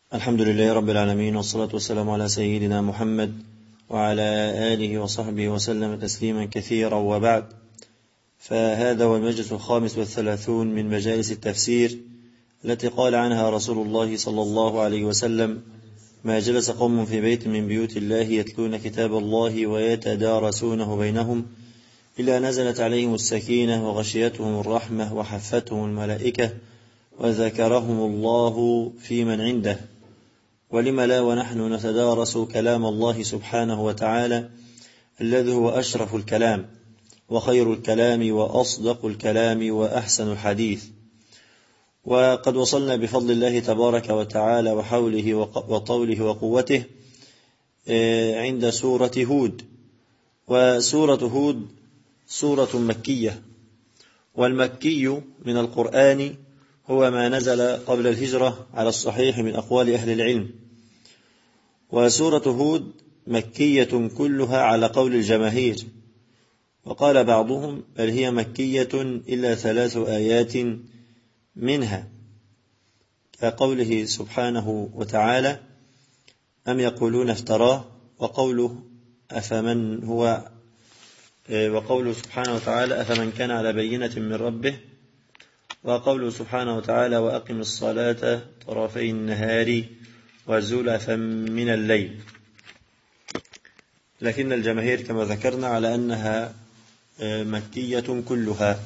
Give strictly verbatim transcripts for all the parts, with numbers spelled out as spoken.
الحمد لله رب العالمين، والصلاة والسلام على سيدنا محمد وعلى آله وصحبه وسلم تسليما كثيرا، وبعد. فهذا هو المجلس الخامس والثلاثون من مجالس التفسير التي قال عنها رسول الله صلى الله عليه وسلم: ما جلس قوم في بيت من بيوت الله يتلون كتاب الله ويتدارسونه بينهم إلا نزلت عليهم السكينة وغشيتهم الرحمة وحفتهم الملائكة وذكرهم الله في من عنده. ولم لا ونحن نتدارس كلام الله سبحانه وتعالى الذي هو أشرف الكلام وخير الكلام وأصدق الكلام وأحسن الحديث. وقد وصلنا بفضل الله تبارك وتعالى وحوله وطوله وقوته عند سورة هود. وسورة هود سورة مكية، والمكي من القرآن هو ما نزل قبل الهجرة على الصحيح من أقوال أهل العلم. وسورة هود مكية كلها على قول الجماهير، وقال بعضهم بل هي مكية إلا ثلاث آيات منها، كقوله سبحانه وتعالى: أم يقولون افتراه، وقوله أفمن هو وقوله سبحانه وتعالى أفمن كان على بينة من ربه، وقوله سبحانه وتعالى وأقم الصلاة طرفي النهار وزلفا من الليل. لكن الجماهير كما ذكرنا على أنها مكية كلها.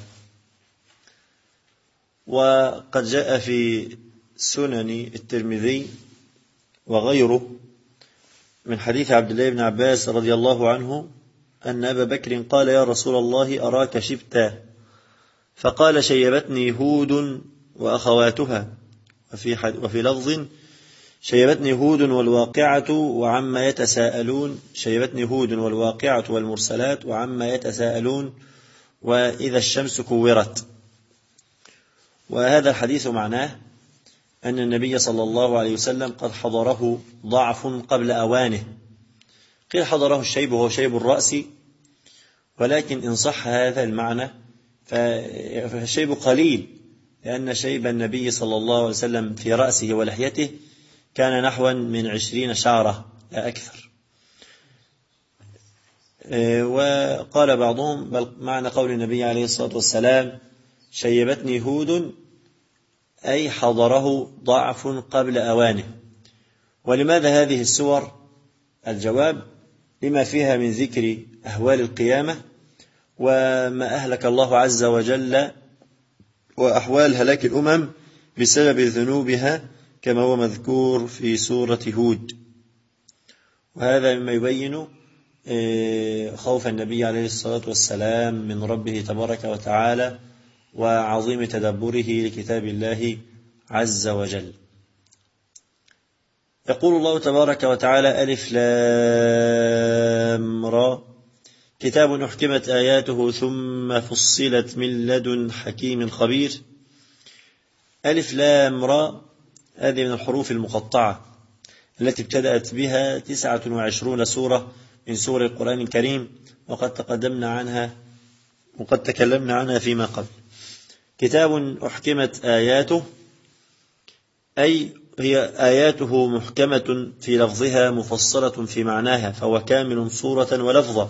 وقد جاء في سنن الترمذي وغيره من حديث عبد الله بن عباس رضي الله عنه أن أبا بكر قال: يا رسول الله أراك شبتا، فقال: شيبتني هود وأخواتها. وفي, وفي لفظ: شيبتني هود والواقعة وعما يتساءلون، شيبتني هود والواقعة والمرسلات وعما يتساءلون، وإذا الشمس كورت. وهذا الحديث معناه أن النبي صلى الله عليه وسلم قد حضره ضعف قبل أوانه. قيل حضره الشيب وهو شيب الرأس، ولكن إن صح هذا المعنى فالشيب قليل، لأن شيب النبي صلى الله عليه وسلم في رأسه ولحيته كان نحوا من عشرين شعرة لا أكثر. وقال بعضهم بل معنى قول النبي عليه الصلاة والسلام شيبتني هود أي حضره ضعف قبل أوانه. ولماذا هذه السور؟ الجواب: لما فيها من ذكر أهوال القيامة وما أهلك الله عز وجل وأحوال هلاك الأمم بسبب ذنوبها، كما هو مذكور في سورة هود. وهذا مما يبين خوف النبي عليه الصلاة والسلام من ربه تبارك وتعالى وعظيم تدبره لكتاب الله عز وجل. يقول الله تبارك وتعالى: ألف لام را، كتاب أحكمت آياته ثم فصلت من لدن حكيم خبير. ألف لام را هذه من الحروف المقطعة التي ابتدأت بها تسعة وعشرون سورة من سور القرآن الكريم، وقد تقدمنا عنها وقد تكلمنا عنها فيما قبل. كتاب أحكمت آياته أي هي آياته محكمة في لفظها مفصلة في معناها، فهو كامل صورة ولفظا.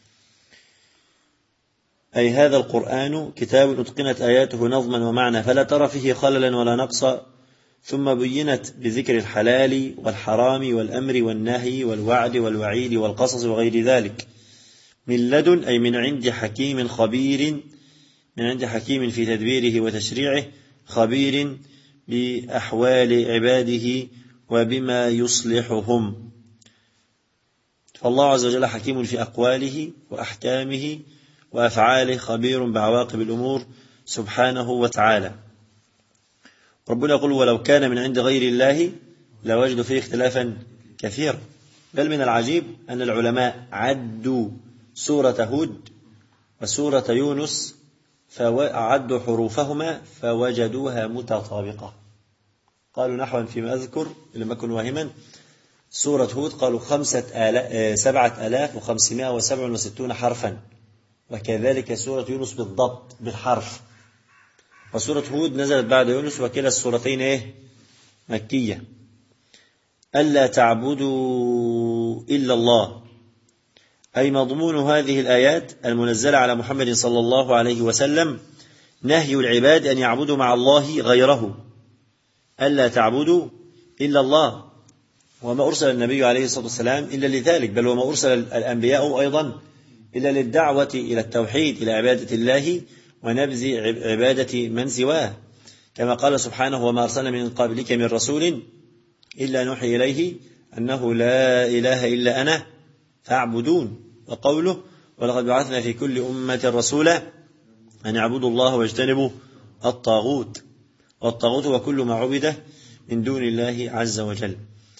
أي هذا القرآن كتاب أتقنت آياته نظما ومعنى، فلا ترى فيه خللا ولا نقصا، ثم بينت بذكر الحلال والحرام والأمر والنهي والوعد والوعيد والقصص وغير ذلك. من لدن أي من عند حكيم خبير، من عند حكيم في تدبيره وتشريعه، خبير بأحوال عباده وبما يصلحهم. فالله عز وجل حكيم في أقواله وأحكامه وأفعاله، خبير بعواقب الأمور سبحانه وتعالى. ربنا يقول: ولو كان من عند غير الله لوجدوا فيه اختلافا كثيرا. بل من العجيب أن العلماء عدوا سورة هود وسورة يونس فعدوا حروفهما فوجدوها متطابقة. قالوا نحوا فيما أذكر لم أكن واهما: سورة هود قالوا خمسة آلاف سبعة آلاف وخمسمائة وسبع وستون حرفا، وكذلك سورة يونس بالضبط بالحرف. وسورة هود نزلت بعد يونس، وكلا السورتين إيه؟ مكية. ألا تعبدوا إلا الله، أي مضمون هذه الآيات المنزلة على محمد صلى الله عليه وسلم نهي العباد أن يعبدوا مع الله غيره، ألا تعبدوا إلا الله. وما أرسل النبي عليه الصلاة والسلام إلا لذلك، بل وما أرسل الأنبياء أيضا إلا للدعوة إلى التوحيد، إلى عبادة الله ونبذ عبادة من سواه، كما قال سبحانه: وما أرسلنا من قبلك من رسول إلا نوحي إليه أنه لا إله إلا أنا فاعبدون. وقوله: ولقد بعثنا في كل أمة رسولا أن يعبدوا الله واجتنبوا الطاغوت، والطاغوت وكل ما عبده من دون الله عز وجل.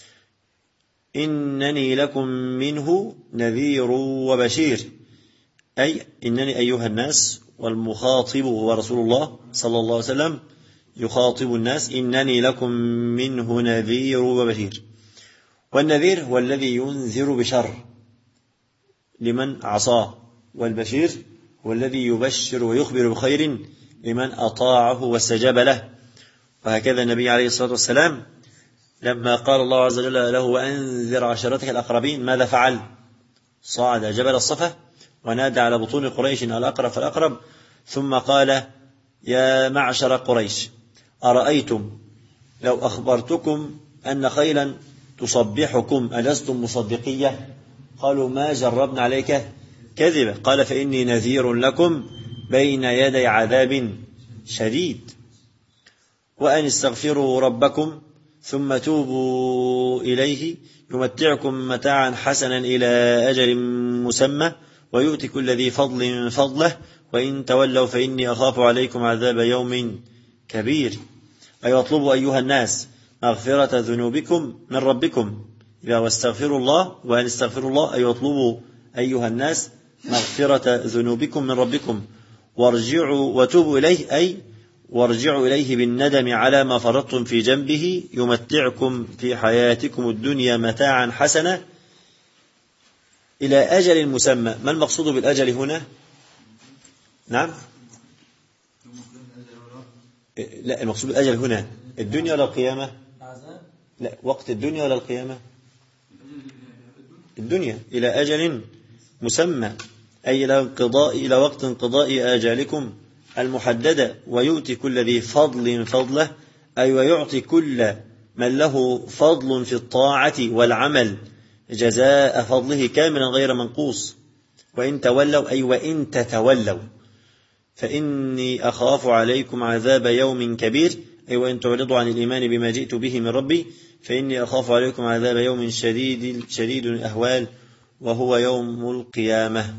إنني لكم منه نذير وبشير، أي إنني أيها الناس، والمخاطب هو رسول الله صلى الله عليه وسلم يخاطب الناس: إنني لكم منه نذير وبشير. والنذير هو الذي ينذر بشر لمن عصاه، والبشير هو الذي يبشر ويخبر بخير لمن أطاعه واستجاب له. وهكذا النبي عليه الصلاة والسلام لما قال الله عز وجل له: وأنذر عشيرتك الأقربين، ماذا فعل؟ صعد جبل الصفا ونادى على بطون قريش الأقرب فالأقرب، ثم قال: يا معشر قريش، أرأيتم لو أخبرتكم أن خيلا تصبحكم ألستم مصدقية؟ قالوا: ما جربنا عليك كذبا. قال: فإني نذير لكم بين يدي عذاب شديد، وأن استغفروا ربكم ثم توبوا إليه يمتعكم متاعا حسنا إلى أجل مسمى ويؤتي كل ذي فضل فضله، وإن تولوا فإني أخاف عليكم عذاب يوم كبير. أي واطلبوا أيها الناس مغفرة ذنوبكم من ربكم، إذا واستغفروا الله، وأن استغفروا الله أي واطلبوا أيها الناس مغفرة ذنوبكم من ربكم، وارجعوا وتوبوا إليه، أي وارجعوا إليه بالندم على ما فرطتم في جنبه، يمتعكم في حياتكم الدنيا متاعا حسنا إلى أجل مسمى. ما المقصود بالأجل هنا؟ نعم، لا، المقصود بالأجل هنا الدنيا ولا القيامة؟ لا، وقت الدنيا ولا القيامة؟ الدنيا. إلى أجل مسمى أي إلى انقضاء إلى وقت انقضاء آجالكم المحددة، ويؤتي كل ذي فضل فضله، أي ويعطي كل من له فضل في الطاعة والعمل جزاء فضله كاملا غير منقوص. وإن تولوا أي وإن تتولوا فإني أخاف عليكم عذاب يوم كبير، أي وإن تعرضوا عن الإيمان بما جئت به من ربي فإني أخاف عليكم عذاب يوم شديد شديد الأهوال وهو يوم القيامة.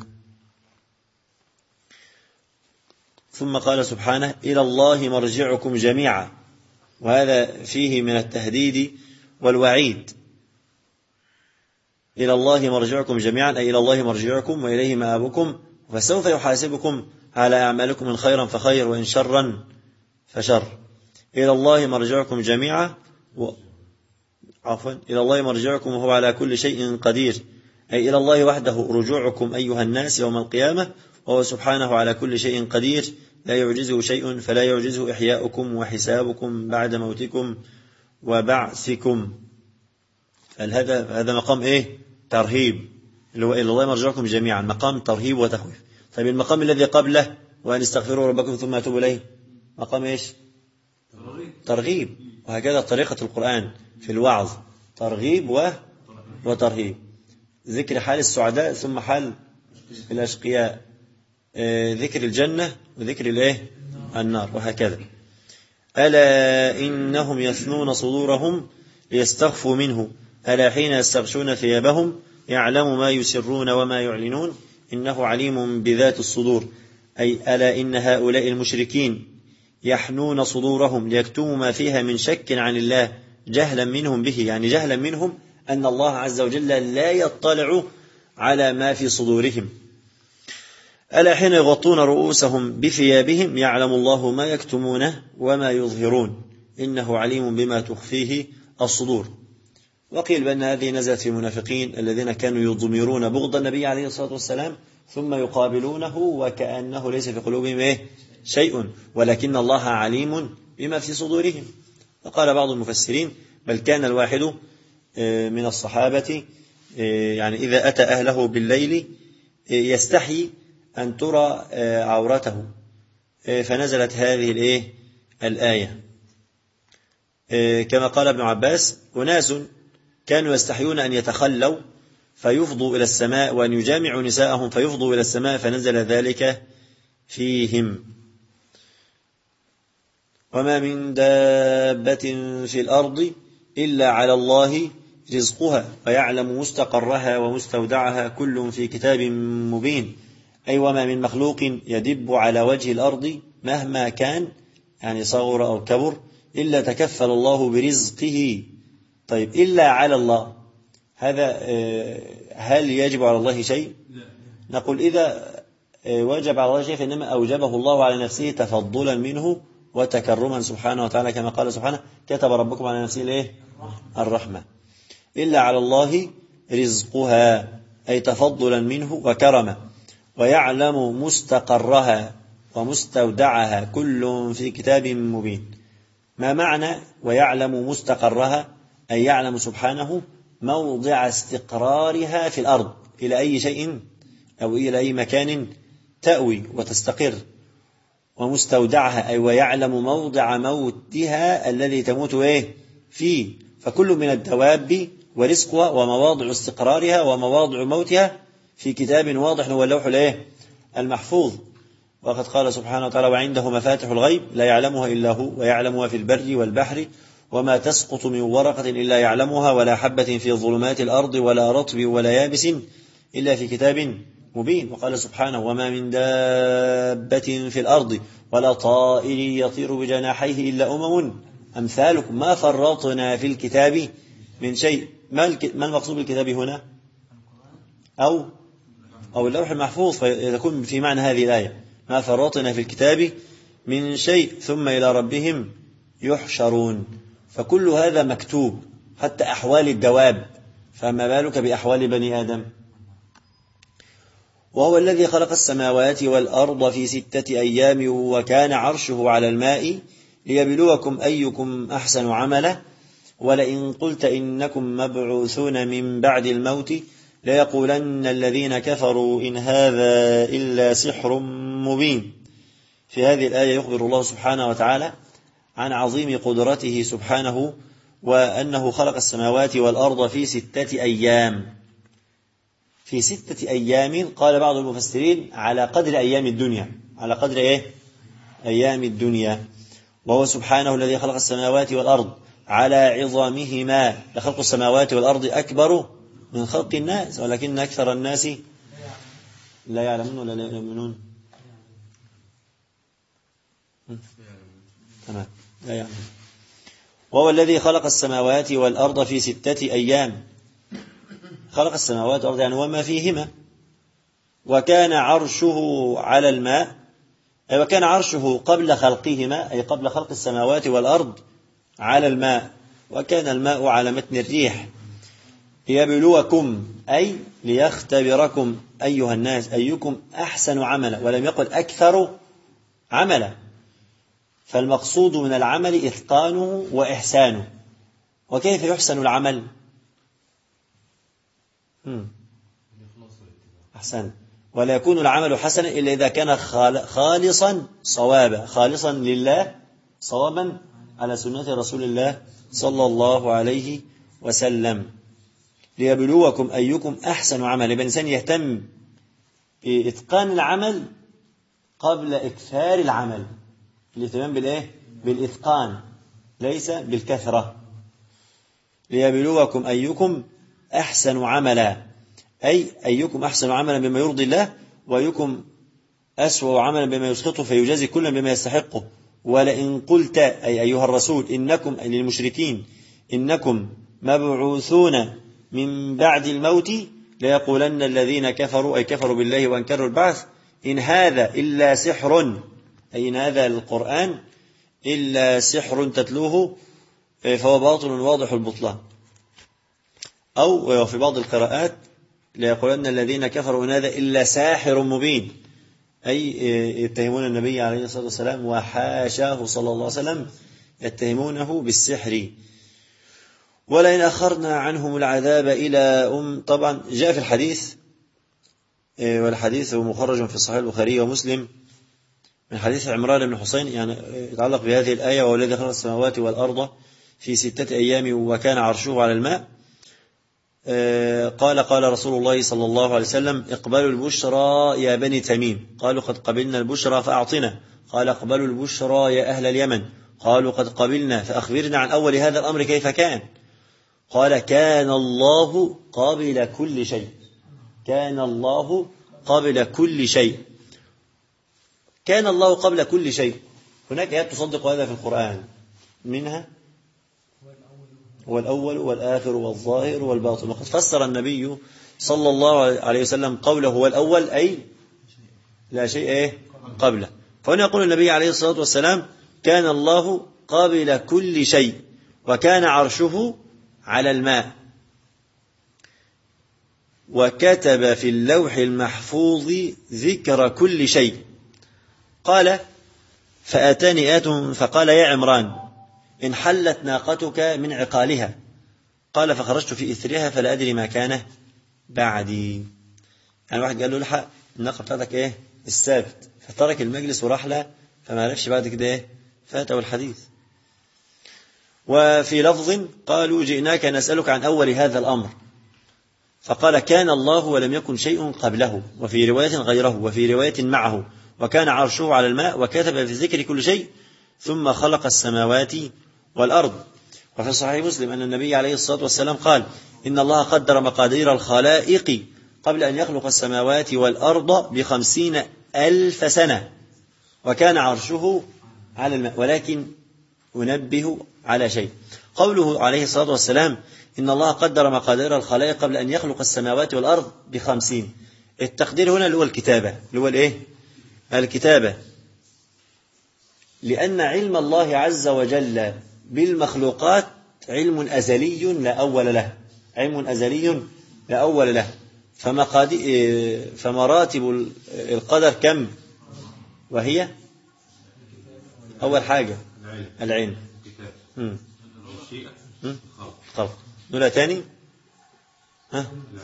ثم قال سبحانه: إلى الله مرجعكم جميعا، وهذا فيه من التهديد والوعيد. إلى الله مرجعكم جميعا أي إلى الله مرجعكم وإليه مآبكم، فسوف يحاسبكم على أعمالكم إن خيرا فخير وإن شرا فشر. إلى الله مرجعكم جميعا و... عفوا إلى الله مرجعكم وهو على كل شيء قدير، أي إلى الله وحده رجوعكم أيها الناس يوم القيامة، وهو سبحانه على كل شيء قدير لا يعجزه شيء، فلا يعجزه إحياؤكم وحسابكم بعد موتكم وبعثكم. هذا هذا مقام إيه؟ ترهيب، اللي هو إلى الله مرجعكم جميعا، مقام ترهيب وتخويف. طيب المقام الذي قبله وأن استغفروا ربكم ثم توبوا إليه مقام إيش؟ ترغيب. وهكذا طريقة القرآن في الوعظ، ترغيب و... وترهيب، ذكر حال السعداء ثم حال الأشقياء، ذكر الجنة وذكر الايه النار، وهكذا. ألا إنهم يثنون صدورهم ليستخفوا منه، ألا حين يستغشون ثيابهم يعلم ما يسرون وما يعلنون إنه عليم بذات الصدور، أي ألا إن هؤلاء المشركين يحنون صدورهم ليكتموا ما فيها من شك عن الله جهلا منهم به، يعني جهلا منهم أن الله عز وجل لا يطلع على ما في صدورهم. ألا حين يغطون رؤوسهم بثيابهم يعلم الله ما يكتمون وما يظهرون إنه عليم بما تخفيه الصدور. وقيل بأن هذه نزلت في المنافقين الذين كانوا يضمرون بغض النبي عليه الصلاة والسلام ثم يقابلونه وكأنه ليس في قلوبهم إيه شيء، ولكن الله عليم بما في صدورهم. فقال بعض المفسرين: بل كان الواحد من الصحابة يعني إذا أتى أهله بالليل يستحي أن ترى عورته، فنزلت هذه الإيه الآية كما قال ابن عباس: أناس كانوا يستحيون أن يتخلوا فيفضوا إلى السماء وأن يجامعوا نساءهم فيفضوا إلى السماء فنزل ذلك فيهم. وما من دابة في الأرض إلا على الله رزقها ويعلم مستقرها ومستودعها كل في كتاب مبين. أي وما من مخلوق يدب على وجه الأرض مهما كان، يعني صغر أو كبر، إلا تكفل الله برزقه. طيب إلا على الله، هذا هل يجب على الله شيء؟ نقول إذا وجب على الله شيء فإنما أوجبه الله على نفسه تفضلا منه وتكرما سبحانه وتعالى، كما قال سبحانه: كتب ربكم على نفسه الايه الرحمة. إلا على الله رزقها، أي تفضلا منه وكرما. ويعلم مستقرها ومستودعها كل في كتاب مبين. ما معنى ويعلم مستقرها؟ أي يعلم سبحانه موضع استقرارها في الأرض، إلى أي شيء أو إلى أي مكان تأوي وتستقر. ومستودعها أي ويعلم موضع موتها الذي تموت إيه فيه. فكل من الدواب ورزقها ومواضع استقرارها ومواضع موتها في كتاب واضح هو اللوح الإيه المحفوظ. وقد قال سبحانه وتعالى: وعنده مفاتح الغيب لا يعلمها إلا هو ويعلمها في البر والبحر وما تسقط من ورقة إلا يعلمها ولا حبة في ظلمات الأرض ولا رطب ولا يابس إلا في كتاب مبين. وقال سبحانه: وما من دابة في الأرض ولا طائر يطير بجناحيه إلا أمم أمثالكم ما فرطنا في الكتاب من شيء. ما المقصود بالكتاب هنا؟ أو أو اللوح المحفوظ، فيكون في معنى هذه الآية: ما فرطنا في الكتاب من شيء ثم إلى ربهم يحشرون. فكل هذا مكتوب، حتى أحوال الدواب، فما بالك بأحوال بني آدم. وهو الذي خلق السماوات والأرض في ستة أيام وكان عرشه على الماء ليبلوكم أيكم أحسن عملا ولئن قلت إنكم مبعوثون من بعد الموت ليقولن الذين كفروا إن هذا إلا سحر مبين. في هذه الآية يخبر الله سبحانه وتعالى عن عظيم قدرته سبحانه، وأنه خلق السماوات والأرض في ستة أيام. في ستة أيام قال بعض المفسرين على قدر أيام الدنيا، على قدر إيه؟ أيام الدنيا. وهو سبحانه الذي خلق السماوات والأرض على عظامهما، لخلق السماوات والأرض أكبر من خلق الناس ولكن أكثر الناس لا يعلمون ولا لا يؤمنون. تمام، لا يعلمون. وهو الذي خلق السماوات والأرض في ستة أيام، خلق السماوات والأرض يعني وما فيهما. وكان عرشه على الماء، أي وكان عرشه قبل خلقهما، أي قبل خلق السماوات والأرض على الماء، وكان الماء على متن الريح. ليبلوكم أي ليختبركم أيها الناس أيكم أحسن عملا، ولم يقل أكثر عملا. فالمقصود من العمل إتقانه وإحسانه. وكيف يحسن العمل؟ أحسن. ولا يكون العمل حسنا إلا إذا كان خالصا صوابا، خالصا لله صوابا على سنة رسول الله صلى الله عليه وسلم. ليبلوكم أيكم أحسن عملا. يبقى الإنسان يهتم بإتقان العمل قبل إكثار العمل. الاهتمام بالإيه؟ بالإتقان ليس بالكثرة. ليبلوكم أيكم أحسن عملا، أي أيكم أحسن عملا بما يرضي الله، وأيكم أسوأ عملا بما يسخطه، فيجازي كلا بما يستحقه. ولئن قلت أي أيها الرسول إنكم أي للمشركين إنكم مبعوثون من بعد الموت ليقولن الذين كفروا أي كفروا بالله وأنكروا البعث إن هذا إلا سحر، أي إن هذا القرآن إلا سحر تتلوه فهو باطل واضح البطلان. أو في بعض القراءات ليقولن الذين كفروا إن هذا إلا ساحر مبين، أي يتهمون النبي عليه الصلاة والسلام وحاشاه صلى الله عليه وسلم يتهمونه بالسحر. ولئن أخرنا عنهم العذاب إلى أم. طبعا جاء في الحديث، والحديث هو مخرج في صحيح البخاري ومسلم من حديث عمران بن حسين، يعني يتعلق بهذه الآية: والذي خلق السماوات والأرض في ستة أيام وكان عرشه على الماء. قال قال رسول الله صلى الله عليه وسلم: اقبلوا البشرى يا بني تميم. قالوا: قد قبلنا البشرى فأعطنا. قال: اقبلوا البشرى يا أهل اليمن. قالوا: قد قبلنا فأخبرنا عن أول هذا الأمر كيف كان. قال: كان الله قابل كل شيء. كان الله قبل كل شيء. كان الله قبل كل شيء. هناك آيات تصدق هذا في القرآن، منها هو الأول والآخر والظاهر والباطن. وقد فسر النبي صلى الله عليه وسلم قوله هو الأول أي لا شيء إيه قبله. فهنا يقول النبي عليه الصلاة والسلام: كان الله قبل كل شيء وكان عرشه على الماء، وكتب في اللوح المحفوظ ذكر كل شيء. قال: فأتاني آت فقال: يا عمران، إن حلت ناقتك من عقالها. قال: فخرجت في إثرها فلا أدري ما كان بعدي. يعني واحد قال له: الحق الناقة بتاعتك إيه الثابت، فترك المجلس وراح له، فما عرفش بعد كده إيه فاته الحديث. وفي لفظ قالوا: جئناك نسألك عن أول هذا الأمر. فقال: كان الله ولم يكن شيء قبله، وفي رواية غيره، وفي رواية معه، وكان عرشه على الماء، وكتب في ذكر كل شيء، ثم خلق السماوات والأرض. وفي صحيح مسلم أن النبي عليه الصلاة والسلام قال: إن الله قدر مقادير الخلائق قبل أن يخلق السماوات والأرض بخمسين ألف سنة، وكان عرشه على الماء. ولكن أنبه على شيء: قوله عليه الصلاة والسلام إن الله قدر مقادير الخلائق قبل أن يخلق السماوات والأرض بخمسين، التقدير هنا اللي هو الكتابة، اللي هو الإيه؟ الكتابة. لأن علم الله عز وجل بالمخلوقات علم أزلي لا أول له، علم أزلي لا أول له. فمراتب القدر كم؟ وهي أول حاجة العلم، خلق. نقولها تاني. ها؟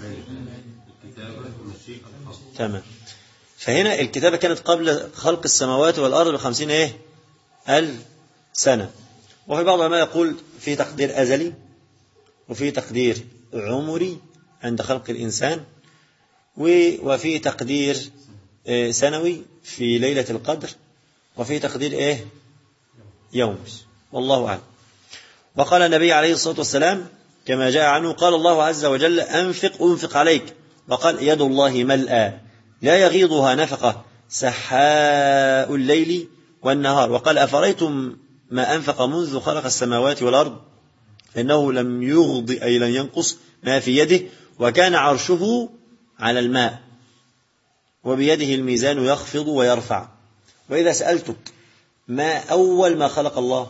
تمام. فهنا الكتابة كانت قبل خلق السماوات والأرض بخمسين إيه ألف سنة. وفي بعض ما يقول في تقدير أزلي، وفي تقدير عمري عند خلق الإنسان، وفي تقدير سنوي في ليلة القدر، وفي تقدير إيه يومي، والله أعلم. وقال النبي عليه الصلاة والسلام كما جاء عنه: قال الله عز وجل: أنفق أنفق عليك. وقال: يد الله ملأى لا يغيضها نفقة سحاء الليل والنهار. وقال: أفرأيتم ما أنفق منذ خلق السماوات والأرض فإنه لم يغض أي لن ينقص ما في يده، وكان عرشه على الماء، وبيده الميزان يخفض ويرفع. وإذا سألتك ما أول ما خلق الله؟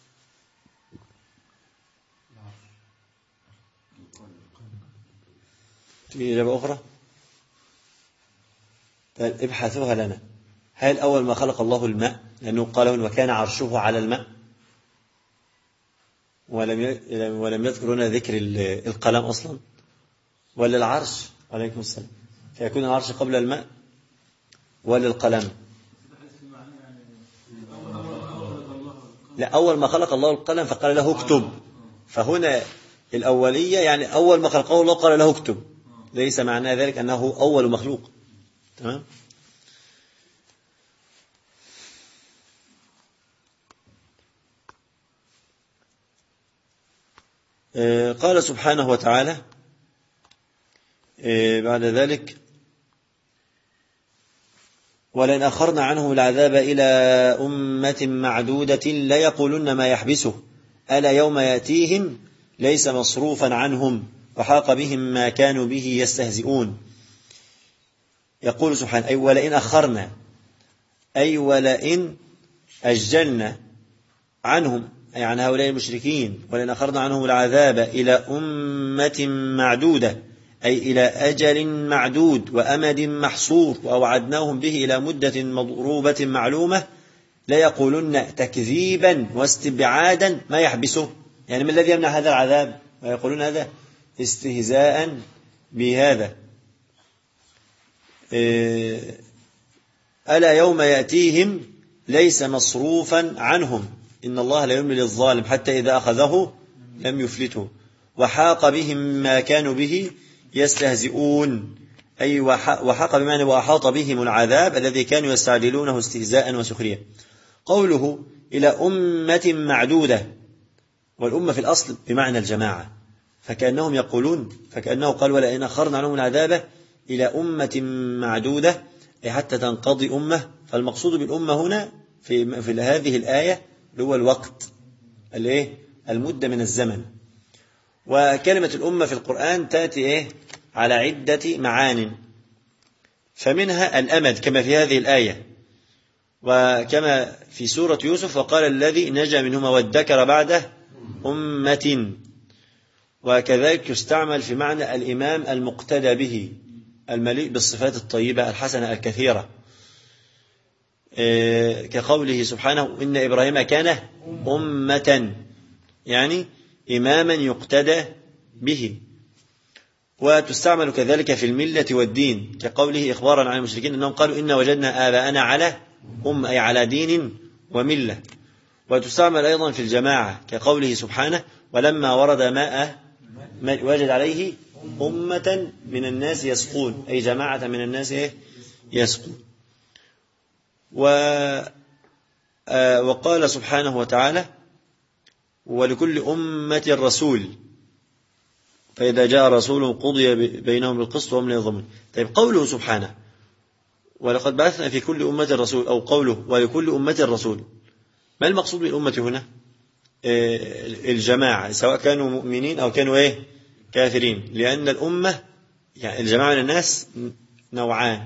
في إجابة أخرى؟ ابحثوها لنا. هل أول ما خلق الله الماء؟ لأنه قال: وكان عرشه على الماء، ولم ولم يذكر هنا ذكر القلم أصلا، ولا العرش؟ عليكم السلام. فيكون العرش قبل الماء ولا القلم؟ لا، أول ما خلق الله القلم فقال له اكتب. فهنا الأولية يعني أول ما خلقه الله قال له اكتب، ليس معنى ذلك أنه أول مخلوق. تمام. قال سبحانه وتعالى بعد ذلك: ولئن أخرنا عنهم العذاب إلى أمة معدودة ليقولن ما يحبسه ألا يوم يأتيهم ليس مصروفا عنهم وحاق بهم ما كانوا به يستهزئون. يقول سبحانه: أي ولئن أخرنا، أي ولئن أجلنا عنهم، أي عن هؤلاء المشركين، ولئن أخرنا عنهم العذاب إلى أمة معدودة، أي إلى أجل معدود وأمد محصور، وأوعدناهم به إلى مدة مضروبة معلومة، ليقولن تكذيبا واستبعادا ما يحبسه. يعني ما الذي يمنع هذا العذاب؟ ويقولون هذا استهزاء بهذا. ألا يوم يأتيهم ليس مصروفا عنهم إن الله لا يملي للظالم حتى إذا أخذه لم يفلته وحاق بهم ما كانوا به يستهزئون أي وحاق بمعنى وأحاط بهم العذاب الذي كانوا يستعجلونه استهزاء وسخرية. قوله إلى أمة معدودة، والأمة في الأصل بمعنى الجماعة، فكأنهم يقولون فكأنه قال ولئن أخرنا عنهم العذاب إلى أمة معدودة أي حتى تنقضي أمة. فالمقصود بالأمة هنا في, في هذه الآية هو الوقت الايه المدة من الزمن. وكلمة الأمة في القرآن تأتي إيه على عدة معان، فمنها الأمد كما في هذه الآية، وكما في سورة يوسف وقال الذي نجا منهما وادكر بعده أمة. وكذلك يستعمل في معنى الإمام المقتدى به المليء بالصفات الطيبة الحسنة الكثيرة، كقوله سبحانه إن إبراهيم كان أمة يعني إماما يقتدى به. وتستعمل كذلك في الملة والدين كقوله إخبارا عن المشركين أنهم قالوا إن وجدنا آباءنا على أم أي على دين وملة. وتستعمل أيضا في الجماعة كقوله سبحانه ولما ورد ماء وجد عليه أمة من الناس يسقون أي جماعة من الناس يسقون. وقال سبحانه وتعالى ولكل أمة رسول فإذا جاء رسول قضي بينهم بالقسط وهم لا يظلمون. طيب قوله سبحانه ولقد بعثنا في كل أمة رسول أو قوله ولكل أمة رسول، ما المقصود بالأمة هنا؟ الجماعة سواء كانوا مؤمنين أو كانوا إيه كافرين، لأن الأمة يعني الجماعة من الناس نوعان،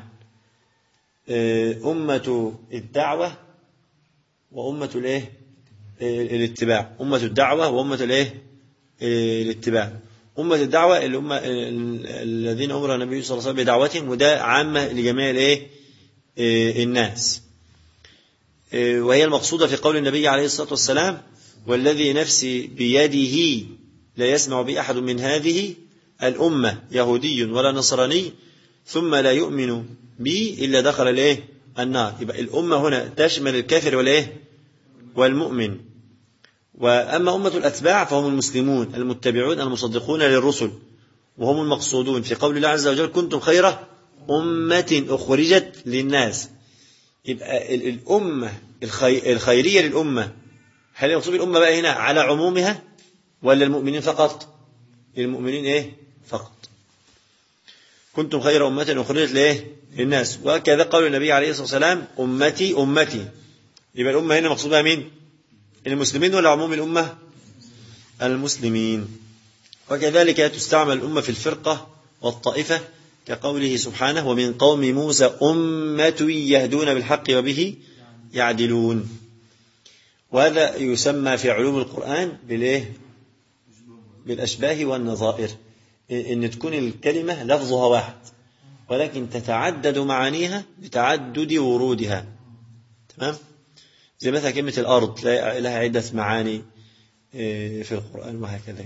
أمة الدعوة وأمة الإيه الاتباع. أمة الدعوة وأمة الإيه الاتباع. أمة الدعوة اللي هم الذين أمر النبي صلى الله عليه وسلم بدعوتهم، وده عامة لجميع الإيه الناس، وهي المقصودة في قول النبي عليه الصلاة والسلام والذي نفسي بيده لا يسمع بي أحد من هذه الأمة يهودي ولا نصراني ثم لا يؤمن بي إلا دخل الإيه النار. يبقى الأمة هنا تشمل الكافر والإيه والمؤمن. وأما أمة الأتباع فهم المسلمون المتبعون المصدقون للرسل، وهم المقصودون في قول الله عز وجل كنتم خير أمة أخرجت للناس. يبقى الأمة الخيرية للأمة، هل يقصد الأمة بقى هنا على عمومها ولا المؤمنين فقط؟ المؤمنين إيه فقط. كنتم خير أمة أخرجت لإيه للناس. وكذا قول النبي عليه الصلاة والسلام أمتي أمتي. يبقى الأمة هنا مقصودها مين؟ المسلمين ولا عموم الأمة؟ المسلمين. وكذلك تستعمل الأمة في الفرقة والطائفة كقوله سبحانه ومن قوم موسى أمة يهدون بالحق وبه يعدلون. وهذا يسمى في علوم القرآن بالإيه؟ بالأشباه والنظائر، إن تكون الكلمة لفظها واحد ولكن تتعدد معانيها بتعدد ورودها. تمام؟ زي مثلا كلمة الأرض لها عدة معاني في القرآن وهكذا.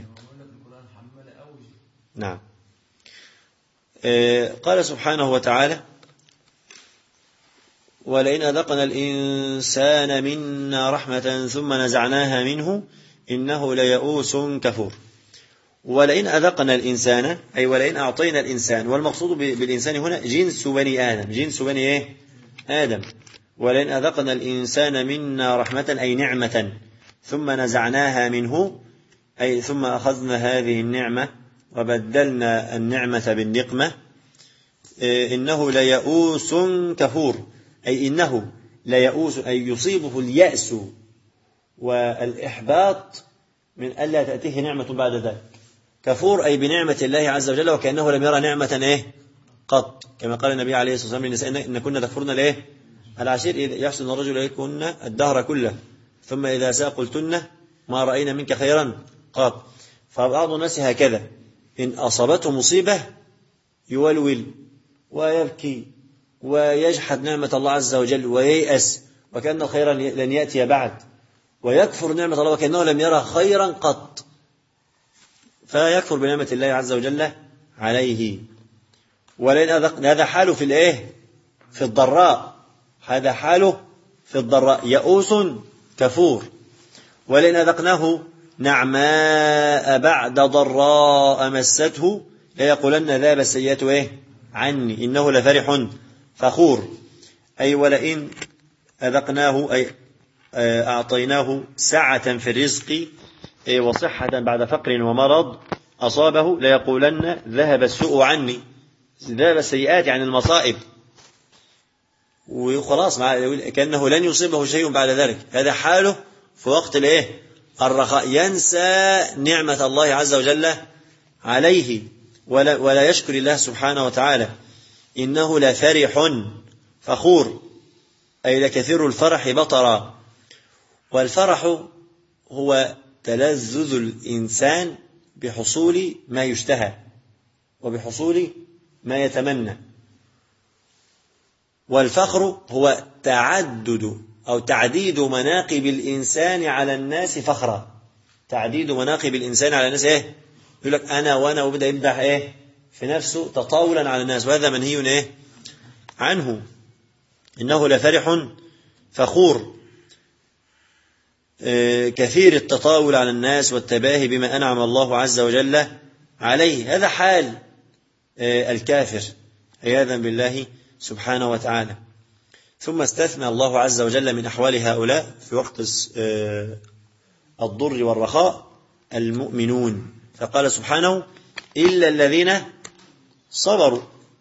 نعم. قال سبحانه وتعالى ولئن أذقنا الإنسان منا رحمة ثم نزعناها منه إنه ليئوس كفور. ولئن أذقنا الإنسان أي ولئن أعطينا الإنسان، والمقصود بالإنسان هنا جنس بني آدم، جنس بني إيه؟ آدم. ولئن أذقنا الإنسان منا رحمة أي نعمة ثم نزعناها منه أي ثم أخذنا هذه النعمة وبدلنا النعمة بالنقمة إنه ليئوس كفور أي إنه ليئوس أي يصيبه اليأس والإحباط من ألا تأتيه نعمة بعد ذلك. كفور أي بنعمة الله عز وجل وكأنه لم يرى نعمة إيه قط، كما قال النبي عليه الصلاة والسلام للنساء إن كنا تكفرن لإيه العشير يحسن الرجل إليكن الدهر كله ثم إذا ساء قلتن ما رأينا منك خيرا قط. فبعض الناس هكذا إن أصابته مصيبة يولول ويبكي ويجحد نعمة الله عز وجل وييأس وكأن الخير لن يأتي بعد، ويكفر نعمة الله وكأنه لم يرى خيرا قط. فيكفر بنعمة الله عز وجل عليه. ولئن أذقنا، هذا حاله في الإيه؟ في الضراء، هذا حاله في الضراء، يئوس كفور. ولئن أذقناه نعماء بعد ضراء مسته ليقولن ذهب السيئات إيه؟ عني إنه لفرح فخور. أي ولئن أذقناه أي أعطيناه سعة في الرزق وصحة بعد فقر ومرض أصابه ليقولن ذهب السوء عني، ذهب السيئات يعني المصائب، وخلاص كأنه لن يصيبه شيء بعد ذلك. هذا حاله في وقت الايه؟ الرخاء، ينسى نعمة الله عز وجل عليه ولا, ولا يشكر الله سبحانه وتعالى. إنه لفرح فخور، أي لكثير الفرح بطرا. والفرح هو تلذذ الإنسان بحصول ما يشتهى وبحصول ما يتمنى. والفخر هو تعدد أو تعديد مناقب الإنسان على الناس فخرا، تعديد مناقب الإنسان على الناس إيه؟ يقول لك أنا وأنا، وبدأ يمدح إيه؟ في نفسه تطاولا على الناس، وهذا منهي إيه؟ عنه. إنه لفرح فخور، كثير التطاول على الناس والتباهي بما أنعم الله عز وجل عليه. هذا حال الكافر عياذا بالله سبحانه وتعالى. ثم استثنى الله عز وجل من أحوال هؤلاء في وقت الضر والرخاء المؤمنون، فقال سبحانه إلا الذين صبروا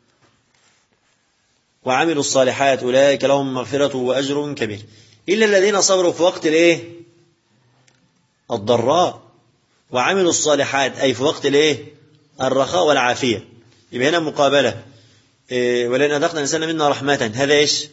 وعملوا الصالحات أولئك لهم مغفرة وأجر كبير. إلا الذين صبروا في وقت الايه؟ الضراء، وعملوا الصالحات أي في وقت الايه؟ الرخاء والعافية. يبقى هنا مقابلة. إيه ولئن أذقنا الإنسان منا رحمة، هذا إيش؟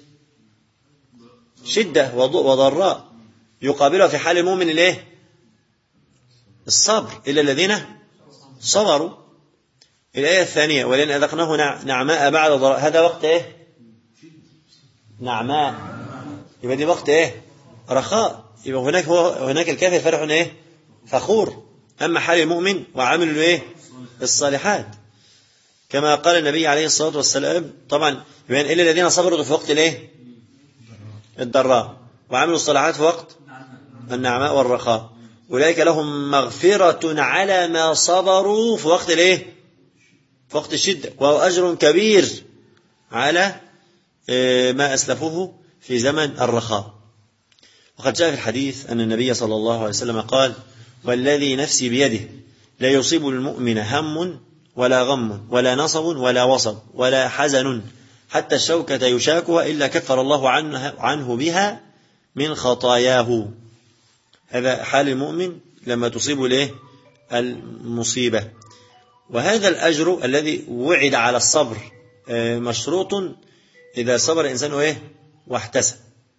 شدة وضراء، يقابلها في حال المؤمن الايه؟ الصبر. إلا الذين صبروا. الآية الثانية ولئن أذقناه نعماء بعد ضراء، هذا وقت ايه؟ نعماء، يبقى دي وقت ايه؟ رخاء. يبقى هناك هو هناك الكافر فرح ايه؟ فخور. أما حال المؤمن وعامل ايه؟ الصالحات، كما قال النبي عليه الصلاة والسلام. طبعا يبقى إلا الذين صبروا في وقت الايه؟ الضراء، وعملوا الصالحات في وقت النعماء والرخاء، أولئك لهم مغفرة على ما صبروا في وقت الايه؟ في وقت الشدة، وهو أجر كبير على ما أسلفوه في زمن الرخاء. وقد جاء في الحديث أن النبي صلى الله عليه وسلم قال والذي نفسي بيده لا يصيب المؤمن هم ولا غم ولا نصب ولا وصب ولا حزن حتى الشوكة يشاكها إلا كفر الله عنه, عنه بها من خطاياه. هذا حال المؤمن لما تصيب له المصيبة. وهذا الأجر الذي وعد على الصبر مشروط إذا صبر الإنسان إيه؟ واحتسب.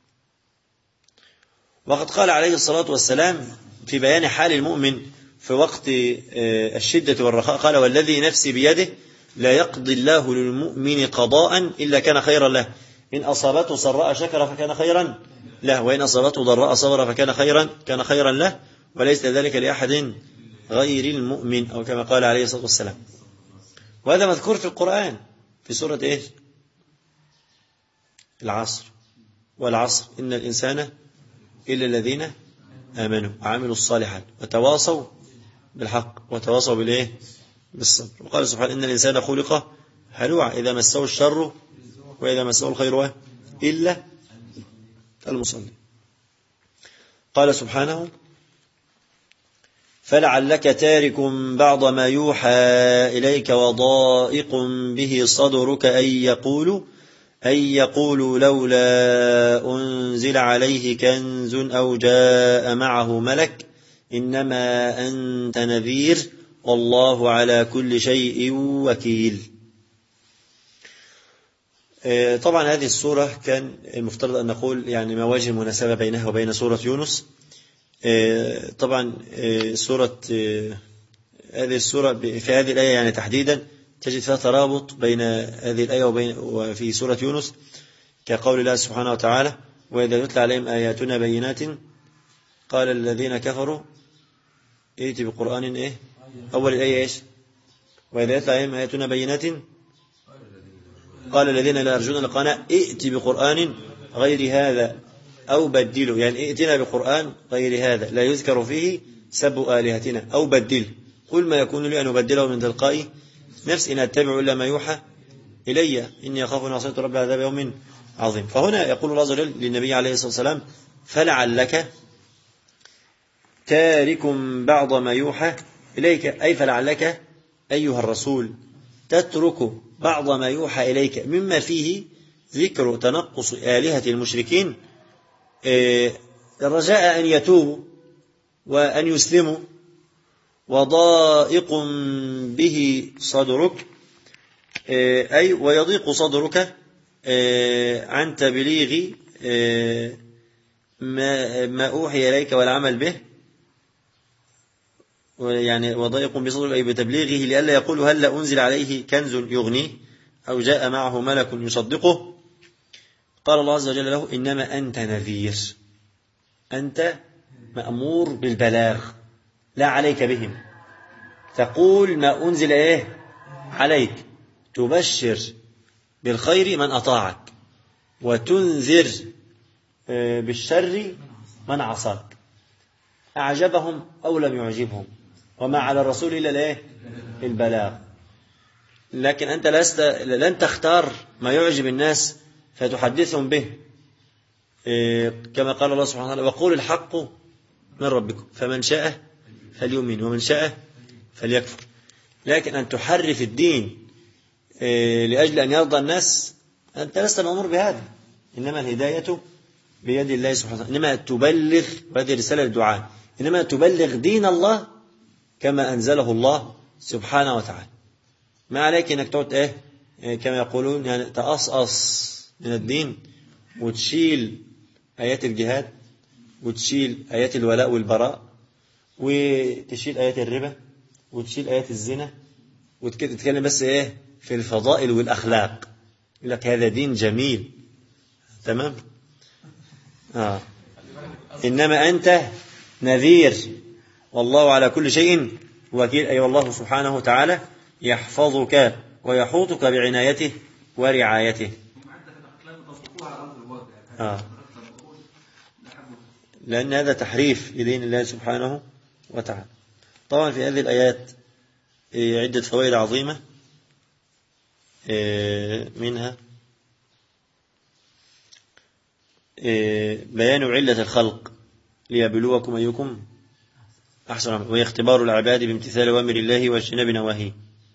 وقد قال عليه الصلاة والسلام في بيان حال المؤمن في وقت الشدة والرخاء، قال والذي نفسي بيده لا يقضي الله للمؤمن قضاء إلا كان خيرا له، إن أصابته سراء شكر فكان خيرا له، وإن أصابته ضراء صبر فكان خيرا كان خيرا له، وليس ذلك لأحد غير المؤمن، أو كما قال عليه الصلاة والسلام. وهذا مذكور في القرآن في سورة إيه؟ العصر، والعصر إن الإنسان إلا الذين آمنوا وعملوا الصالحات وتواصوا بالحق وتواصوا بالإيه؟ بالصبر. وقال سبحانه إن الإنسان خلق هلوعا إذا مسه الشر وإذا مسه الخير إلا المصلي. قال سبحانه فلعلك تارك بعض ما يوحى إليك وضائق به صدرك أن يقولوا أن يقولوا لولا أنزل عليه كنز أو جاء معه ملك إنما أنت نذير والله على كل شيء وكيل. طبعا هذه السورة كان المفترض أن نقول يعني ما وجه المناسبة بينها وبين سورة يونس. طبعا سورة هذه السورة في هذه الآية يعني تحديدا تجد فيها ترابط بين هذه الآية وبين وفي سورة يونس، كقول الله سبحانه وتعالى وإذا يتلى عليهم آياتنا بينات قال الذين كفروا ائت بقرآن إيه أول الآية إيش؟ وإذا يتلى عليهم آياتنا بينات قال الذين لا يرجون لقانا ائت بقرآن غير هذا أو بدله، يعني ائتنا بقرآن غير هذا لا يذكر فيه سب آلهتنا أو بدله، قل ما يكون لي أن أبدله من تلقاء نفسي إن أتبع إلا ما يوحى إلي إني أخاف أن عصيت ربي عذاب يوم عظيم. فهنا يقول الله عز وجل للنبي عليه الصلاة والسلام فلعلك تارك بعض ما يوحى إليك، أي فلعلك أيها الرسول تترك بعض ما يوحى إليك مما فيه ذكر تنقص آلهة المشركين رجاء أن يتوبوا وأن يسلموا، وضائق به صدرك أي ويضيق صدرك عن تبليغ ما أوحي إليك والعمل به، يعني وضيق بصدرك أي بتبليغه لئلا يقول هل أنزل عليه كنز يغنيه أو جاء معه ملك يصدقه. قال الله عز وجل له إنما أنت نذير، أنت مأمور بالبلاغ لا عليك بهم، تقول ما أنزل إيه عليك، تبشر بالخير من أطاعك وتنذر بالشر من عصاك، أعجبهم أو لم يعجبهم، وما على الرسول إلا الإيه البلاغ. لكن أنت لست لن تختار ما يعجب الناس فتحدثهم به، كما قال الله سبحانه وتعالى وقول الحق من ربكم فمن شاء فليؤمن ومن شاء فليكفر. لكن أن تحرف الدين لأجل أن يرضى الناس أنت لست مأمور بهذا، إنما الهداية بيد الله سبحانه وتعالى، إنما تبلغ، وهذه رسالة الدعاء، إنما تبلغ دين الله كما أنزله الله سبحانه وتعالى. ما عليك أنك تعود إيه كما يقولون يعني تأصأص من الدين وتشيل آيات الجهاد وتشيل آيات الولاء والبراء وتشيل آيات الربا وتشيل آيات الزنا وتتكلم بس إيه في الفضائل والأخلاق، يقول لك هذا دين جميل. تمام. آه. إنما أنت نذير والله على كل شيء وكيل، أي والله سبحانه وتعالى يحفظك ويحوطك بعنايته ورعايته. آه. لأن هذا تحريف لدين الله سبحانه وتعالى. طبعا في هذه الآيات عدة فوائد عظيمة، منها بيان علة الخلق ليبلوكم أيكم أحسن، ويختبار العباد بامتثال أوامر الله واجتناب نواهيه.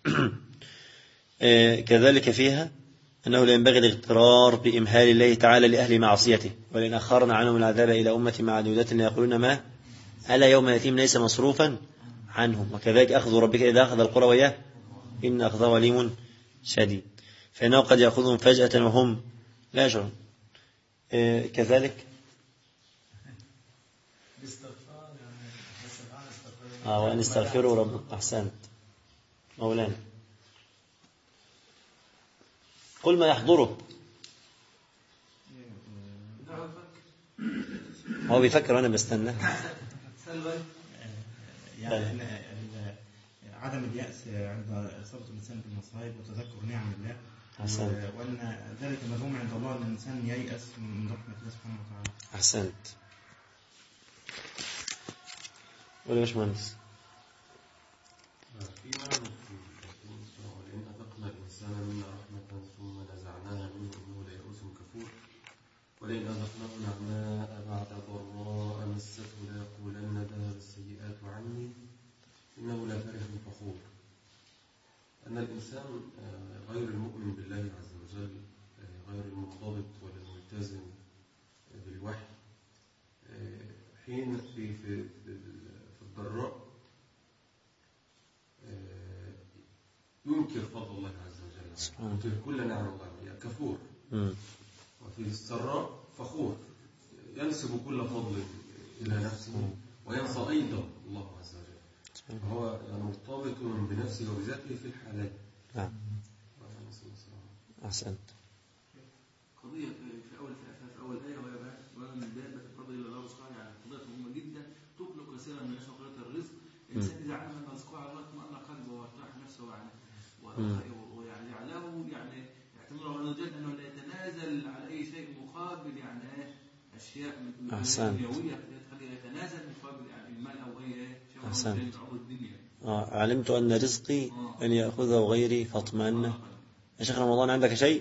كذلك فيها أنه لا ينبغي الاغترار بإمهال الله تعالى لأهل معصيته، ولئن أخرنا عنهم العذاب إلى أمة معدودة ليقولون ما ألا يوم يتيم ليس مصروفا عنهم، وكذلك أخذ ربك إذا أخذ القرى وياه إن أخذه وليم شديد، فإنه قد يأخذهم فجأة وهم لا يشعرون. كذلك آه وأن استغفروا رب. أحسنت مولانا، قل ما يحضرك. هو بيفكر وأنا بستنى. يعني عدم اليأس عند إصابة الإنسان بالمصائب وتذكر نعم الله، وأن ذلك مذموم عند الله أن الإنسان ييأس من رحمة الله سبحانه وتعالى. أحسنت. ولا مش مهندس؟ في معنى ولئن أذقنا الإنسان منا رحمة ثم نزعناها منه إنه ليئوس كفور، ولئن أذقناه نعماء بعد ضراء مسته ليقولن ذهب السيئات عني إنه لفرح فخور. أن الإنسان غير المؤمن بالله عز وجل، غير المنضبط ولا الملتزم بالوحي، حين في في في الضراء ينكر فضل الله عز وجل، ينكر كل نعم الله عليه كفور، وفي السراء فخور ينسب كل فضل إلى نفسه وينسى أيضا الله عز وجل، وهو يعني مرتبط بنفسه وبذاته في الحالات. نعم. أحسنت. قضية في أول في أول آية وما من دابة في الأرض إلا الله رزقها، يعني قضية مهمة جدا تقلق كثيرا من الناس وقضية الرزق الإنسان إذا علم أن رزقه على الله اطمأن قلبه وارتاح نفسه يعني ويعني يعلمه يعني يعتبر أنه جد أنه لا يتنازل على أي شيء مقابل يعني أشياء دنيوية تخليه يتنازل مقابل يعني المال أو أي شيء من عروض الدنيا. آه علمت أن رزقي آه. أن يأخذه غيري فاطمئن. آه. يا شيخ رمضان عندك شيء؟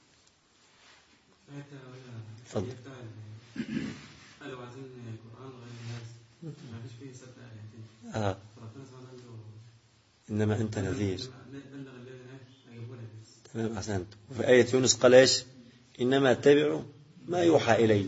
تفضل. قالوا عايزين القرآن غير الناس ما فيش فيه سبب آياتين. آه. إنما أنت نذير. تمام أحسنت. وفي آية يونس قال إيش؟ إنما اتبعوا ما يوحى إلي.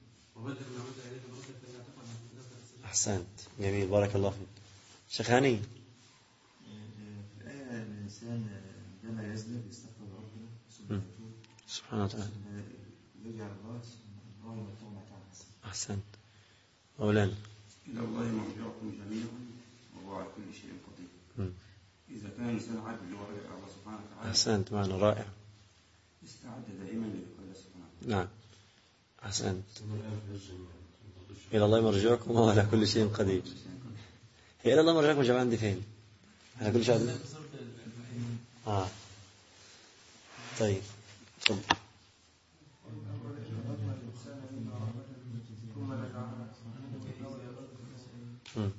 أحسنت جميل بارك الله فيك. شيخ هاني. في الآية الإنسان عندما يذنب يستغفر ربنا سبحانه وتعالى. يرجع الله الله يمتعنا تعالى. أحسنت. مولانا. إلى الله مرجعكم جميعا وهو على كل شيء قدير. إذا كان الإنسان عابد لوراء الله سبحانه وتعالى. أحسنت معنى رائع. استعد دائما للقاء الله سبحانه وتعالى. نعم. أحسنت. إلى الله مرجعكم وهو على كل شيء قدير. هي إلى الله مرجعكم جماعة عندي فين؟ على كل شيء. آه. طيب. تفضل. امم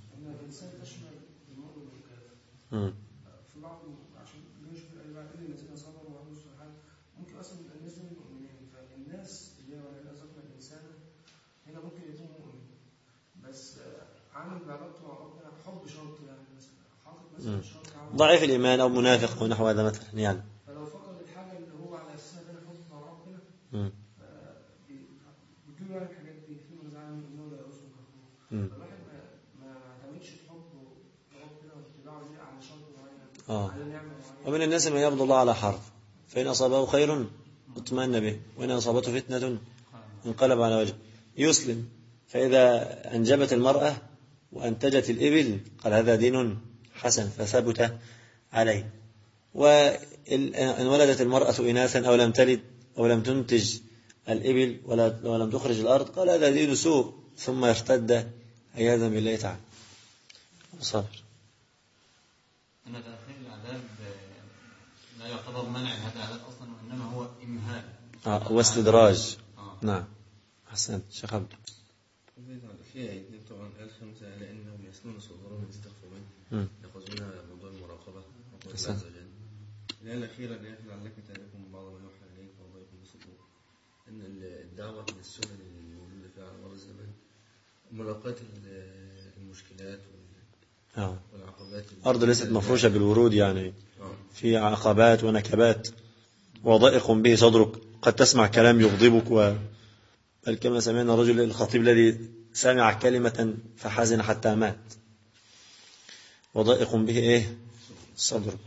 امم في بعض عشان مش في العبادين الذين صبروا وعملوا الصالحات ممكن اصلا الناس دول مؤمنين فالناس اللي هي رزقنا الانسان هنا ممكن يكون مؤمن بس عامل بعلاقته مع ربنا حب شرط يعني مثلا حاطط مثلا شرط ضعيف الايمان او منافق ونحو هذا مثلا يعني فلو فقد الحاجه اللي هو على اساسها ده حب مع ربنا امم بيجيب يعني الحاجات دي في مزعل انه لا يوصل كفور فالواحد ما اعتمدش حبه لربنا واتباعه ليه على شرط معين آه. ومن الناس من يعبد الله على حرف فإن أصابه خير اطمأن به وإن أصابته فتنة انقلب على وجهه يسلم فإذا أنجبت المرأة وأنتجت الإبل قال هذا دين حسن فثبت عليه وإن ولدت المرأة إناثا أو لم تلد أو لم تنتج الإبل ولم تخرج الأرض قال هذا دين سوء ثم ارتد عياذا بالله تعالى. صبر. أن تأخير العذاب لا يعتبر منع هذا العذاب أصلا وإنما هو إمهال آه واستدراج. آه. نعم أحسنت شيخ عبد. في آيتين طبعا قال خمسة لأنهم يسنون صدورهم يستخفوا منه يأخذون موضوع المراقبة وقول الله عز وجل. الآية الأخيرة اللي يخلع لك تعليكم بعض ما يوحى إليك والله يكون بصدور أن الدعوة من السنن الموجودة في مر الزمان ملاقاة المشكلات والعقبات. أرض ليست مفروشة بالورود يعني في عقبات ونكبات وضائق به صدرك قد تسمع كلام يغضبك و بل كما سمعنا رجل الخطيب الذي سمع كلمة فحزن حتى مات وضائق به إيه صدرك.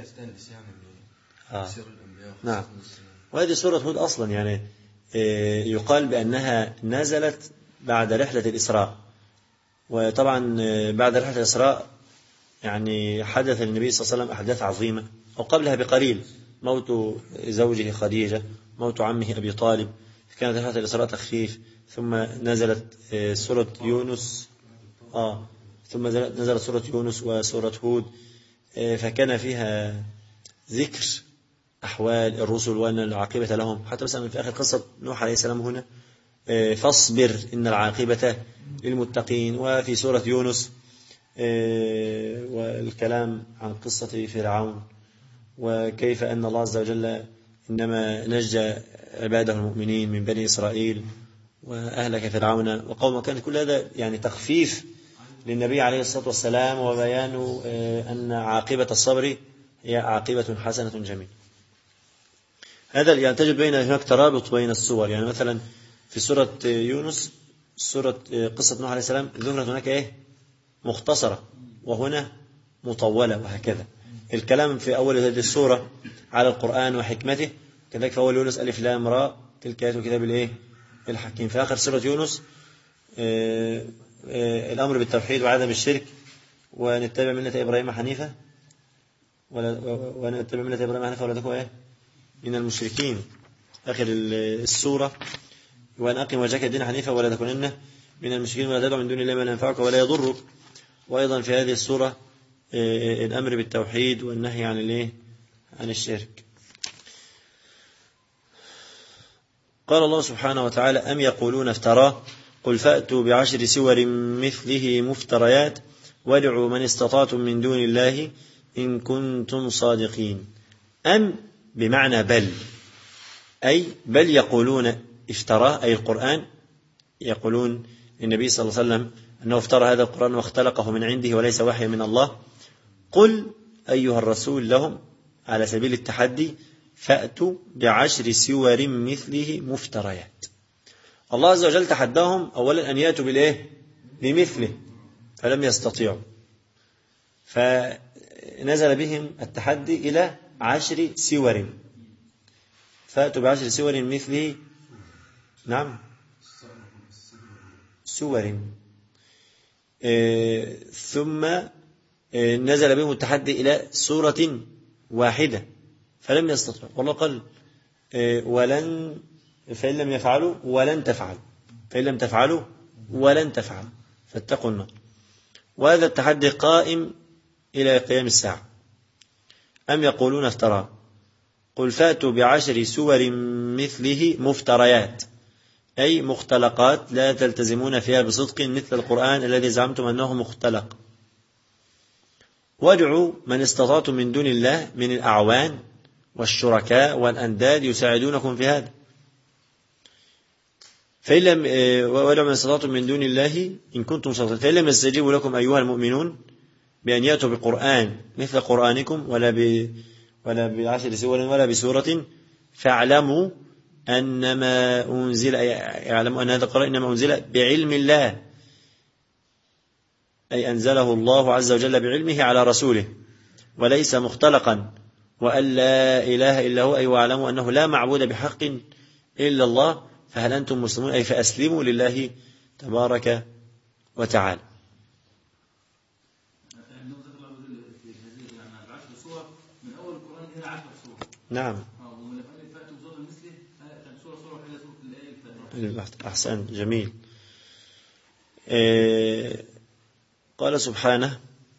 آه. نعم وهذه سورة هود أصلا يعني إيه يقال بأنها نزلت بعد رحلة الإسراء وطبعا بعد رحلة الإسراء يعني حدث للنبي صلى الله عليه وسلم أحداث عظيمة أو قبلها بقليل موت زوجه خديجة موت عمه أبي طالب كانت رحلة الإسراء تخفيف ثم نزلت سورة يونس آه ثم نزلت سورة يونس وسورة هود فكان فيها ذكر أحوال الرسل وأن العاقبة لهم حتى مثلا في آخر قصة نوح عليه السلام هنا فاصبر إن العاقبة للمتقين وفي سورة يونس والكلام عن قصة فرعون وكيف أن الله عز وجل إنما نجى عباده المؤمنين من بني إسرائيل وأهلك فرعون وقوم كان كل هذا يعني تخفيف للنبي عليه الصلاة والسلام وبيان أن عاقبة الصبر هي عاقبة حسنة جميلة. هذا يعني تجد بين هناك ترابط بين السور يعني مثلا في سورة يونس سورة قصة نوح عليه السلام ذكرت هناك إيه مختصرة وهنا مطولة وهكذا الكلام في أول هذه السورة على القرآن وحكمته كذلك في أول يونس ألف لام راء تلك آيات الكتاب الإيه الحكيم في آخر سورة يونس آآ آآ الأمر بالتوحيد وعدم الشرك ونتبع ملة إبراهيم حنيفة ولا ونتبع ملة إبراهيم حنيفة ولا تكون إيه من المشركين آخر السورة وأن أقم وجهك الدين حنيفة ولا تكونن من المشركين ولا تدع من دون الله ما لا ينفعك ولا يضرك وأيضا في هذه السورة الأمر بالتوحيد والنهي عن الايه عن الشرك. قال الله سبحانه وتعالى: أم يقولون افتراه قل فأتوا بعشر سور مثله مفتريات وادعوا من استطعتم من دون الله إن كنتم صادقين. أم بمعنى بل، أي بل يقولون افتراه أي القرآن، يقولون النبي صلى الله عليه وسلم أنه افترى هذا القرآن واختلقه من عنده وليس وحي من الله. قل أيها الرسول لهم على سبيل التحدي: فأتوا بعشر سور مثله مفتريات. الله عز وجل تحداهم أولا أن يأتوا بالإيه؟ بمثله، فلم يستطيعوا، فنزل بهم التحدي إلى عشر سور. فأتوا بعشر سور مثله، نعم سور. إيه ثم إيه نزل بهم التحدي إلى سورة واحدة فلم يستطيعوا، والله قال إيه ولن فإن لم يفعلوا ولن تفعلوا، فإن لم تفعلوا ولن تفعلوا فاتقوا النار. وهذا التحدي قائم إلى قيام الساعة. أم يقولون افترى قل فأتوا بعشر سور مثله مفتريات، أي مختلقات لا تلتزمون فيها بصدق مثل القرآن الذي زعمتم أنه مختلق. وادعوا من استطعتم من دون الله من الأعوان والشركاء والأنداد يساعدونكم في هذا. فإن لم وادعوا من استطعتم من دون الله إن كنتم صادقين، فإن لم يستجيبوا لكم أيها المؤمنون بأن يأتوا بقرآن مثل قرآنكم ولا ب ولا بعشر سور ولا بسورة فاعلموا أنما أنزل يعلموا أن هذا القرآن إنما أنزل بعلم الله، أي أنزله الله عز وجل بعلمه على رسوله وليس مختلقا، وأن لا إله إلا هو، أي واعلموا أنه لا معبود بحق إلا الله، فهل أنتم مسلمون، أي فأسلموا لله تبارك وتعالى. نعم أحسن جميل. إيه قال سبحانه: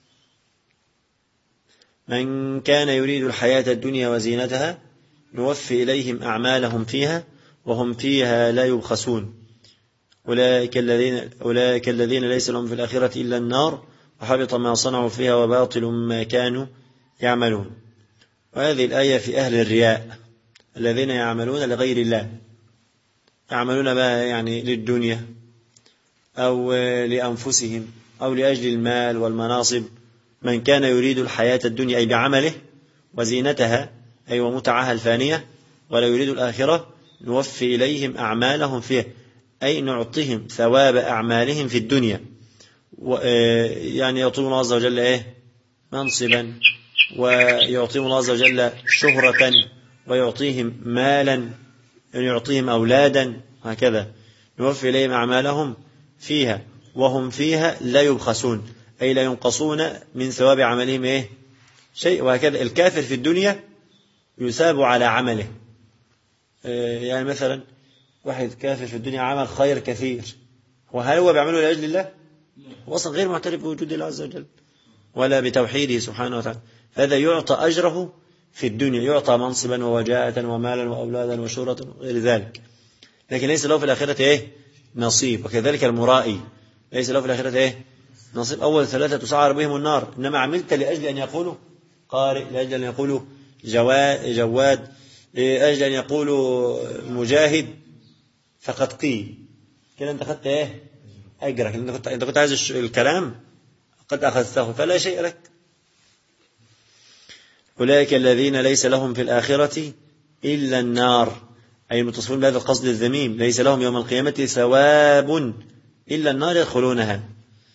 من كان يريد الحياة الدنيا وزينتها نوفي إليهم أعمالهم فيها وهم فيها لا يبخسون أولئك الذين, أولئك الذين ليس لهم في الآخرة إلا النار وحبط ما صنعوا فيها وباطل ما كانوا يعملون. وهذه الآية في أهل الرياء الذين يعملون لغير الله، يعملون ما يعني للدنيا أو لأنفسهم أو لأجل المال والمناصب. من كان يريد الحياة الدنيا أي بعمله وزينتها أي ومتعها الفانية ولا يريد الآخرة نوفي إليهم أعمالهم فيه، أي نعطيهم ثواب أعمالهم في الدنيا، يعني يعطيهم الله عز وجل إيه منصبا، ويعطيهم الله عز وجل شهرة، ويعطيهم مالا، يعطيهم أولادا، هكذا نوفي إليهم أعمالهم فيها وهم فيها لا يبخسون، أي لا ينقصون من ثواب عملهم إيه شيء. وهكذا الكافر في الدنيا يثاب على عمله، يعني مثلا واحد كافر في الدنيا عمل خير كثير، وهل هو بيعمله لأجل الله؟ هو أصلا غير معترف بوجود الله عز وجل ولا بتوحيده سبحانه وتعالى، هذا يعطى أجره في الدنيا، يعطى منصبا ووجاءة ومالا وأولادا وشهرة وغير ذلك، لكن ليس له في الآخرة إيه نصيب. وكذلك المرائي ليس له في الآخرة إيه نصيب. أول ثلاثة تسعر بهم النار، إنما عملت لأجل أن يقولوا قارئ، لأجل أن يقولوا جواد, جواد لأجل أن يقولوا مجاهد فقد قيل كده أنت أخذت إيه أجرك، أنت كنت, أنت كنت عايز الكلام قد أخذته فلا شيء لك. أولئك الذين ليس لهم في الآخرة إلا النار، أي المتصفون بهذا القصد الذميم، ليس لهم يوم القيامة ثواب إلا النار يدخلونها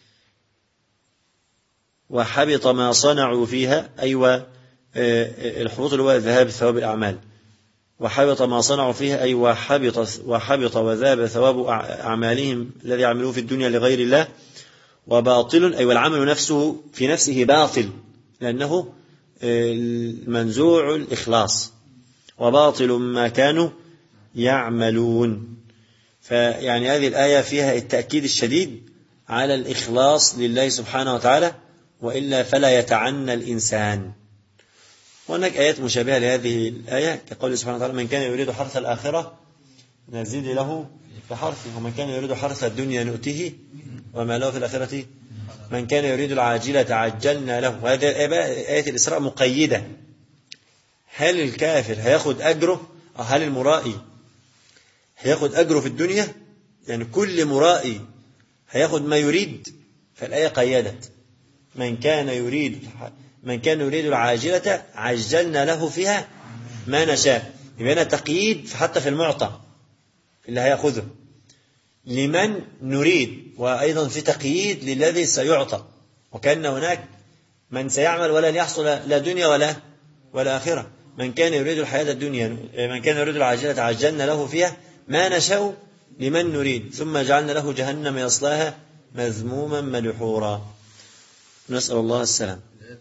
وحبط ما صنعوا فيها، أيوة الحبوط اللي هو ذهاب ثواب الأعمال، وحبط ما صنعوا فيها أي وحبط, وحبط وذاب ثواب أعمالهم الذي عملوه في الدنيا لغير الله. وباطل أي والعمل نفسه في نفسه باطل لأنه منزوع الإخلاص، وباطل ما كانوا يعملون. فيعني هذه الآية فيها التأكيد الشديد على الإخلاص لله سبحانه وتعالى، وإلا فلا يتعنى الإنسان. وهناك آيات مشابهة لهذه الآية كقول سبحانه وتعالى: من كان يريد حرث الآخرة نزيد له في حرثه، ومن كان يريد حرث الدنيا نؤته وما له في الآخرة، من كان يريد العاجلة عجلنا له. وهذه آية الإسراء مقيدة. هل الكافر هياخد أجره، أو هل المرائي هياخد أجره في الدنيا؟ يعني كل مرائي هياخد ما يريد. فالآية قيدت: من كان يريد من كان يريد العاجلة عجلنا له فيها ما نشاء. يبقى هنا تقييد حتى في المعطى اللي هياخذه لمن نريد، وأيضا في تقييد للذي سيعطى. وكان هناك من سيعمل ولن يحصل لا دنيا ولا ولا آخرة. من كان يريد الحياة الدنيا من كان يريد العاجلة عجلنا له فيها ما نشاء لمن نريد ثم جعلنا له جهنم يصلاها مذموما مدحورا. نسأل الله السلام.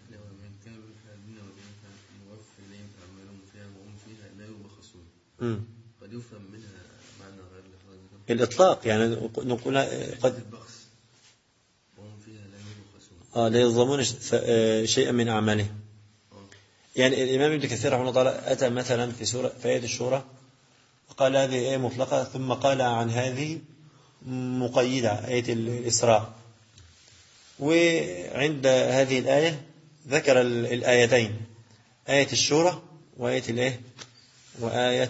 قد يفهم منها معنى غير الإطلاق، يعني نقول قد آه لا يظلمون شيئا من أعماله. يعني الإمام ابن كثير رحمه الله تعالى أتى مثلا في سورة في آية الشورى وقال هذه آية مطلقة، ثم قال عن هذه مقيدة، آية الإسراء. وعند هذه الآية ذكر الآيتين، آية الشورى وآية الإيه وآية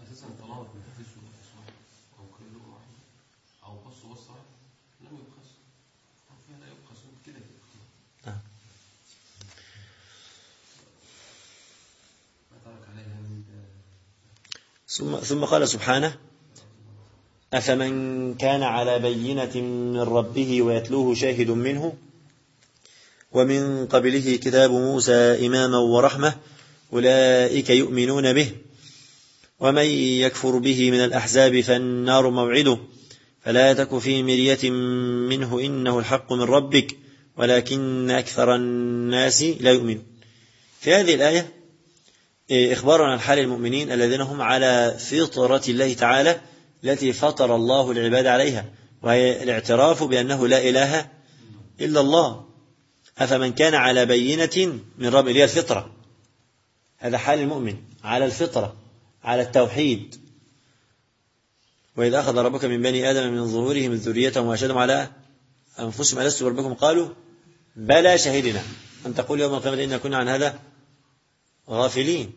ثم ثم قال سبحانه: أفمن كان على بينة من ربه ويتلوه شاهد منه ومن قبله كتاب موسى إماما ورحمة أولئك يؤمنون به ومن يكفر به من الأحزاب فالنار موعده فلا تك في مرية منه إنه الحق من ربك ولكن أكثر الناس لا يؤمنون. في هذه الآية إخبار عن حال المؤمنين الذين هم على فطرة الله تعالى التي فطر الله العباد عليها، وهي الاعتراف بأنه لا إله إلا الله. أفمن كان على بينة من رب، اللي هي الفطرة، هذا حال المؤمن على الفطرة على التوحيد. وإذا أخذ ربك من بني آدم من ظهورهم ذريتهم وأشهدهم على أنفسهم ألست بربكم قالوا بلى شهدنا أن تقول يوم القيامة إنا كنا عن هذا غافلين.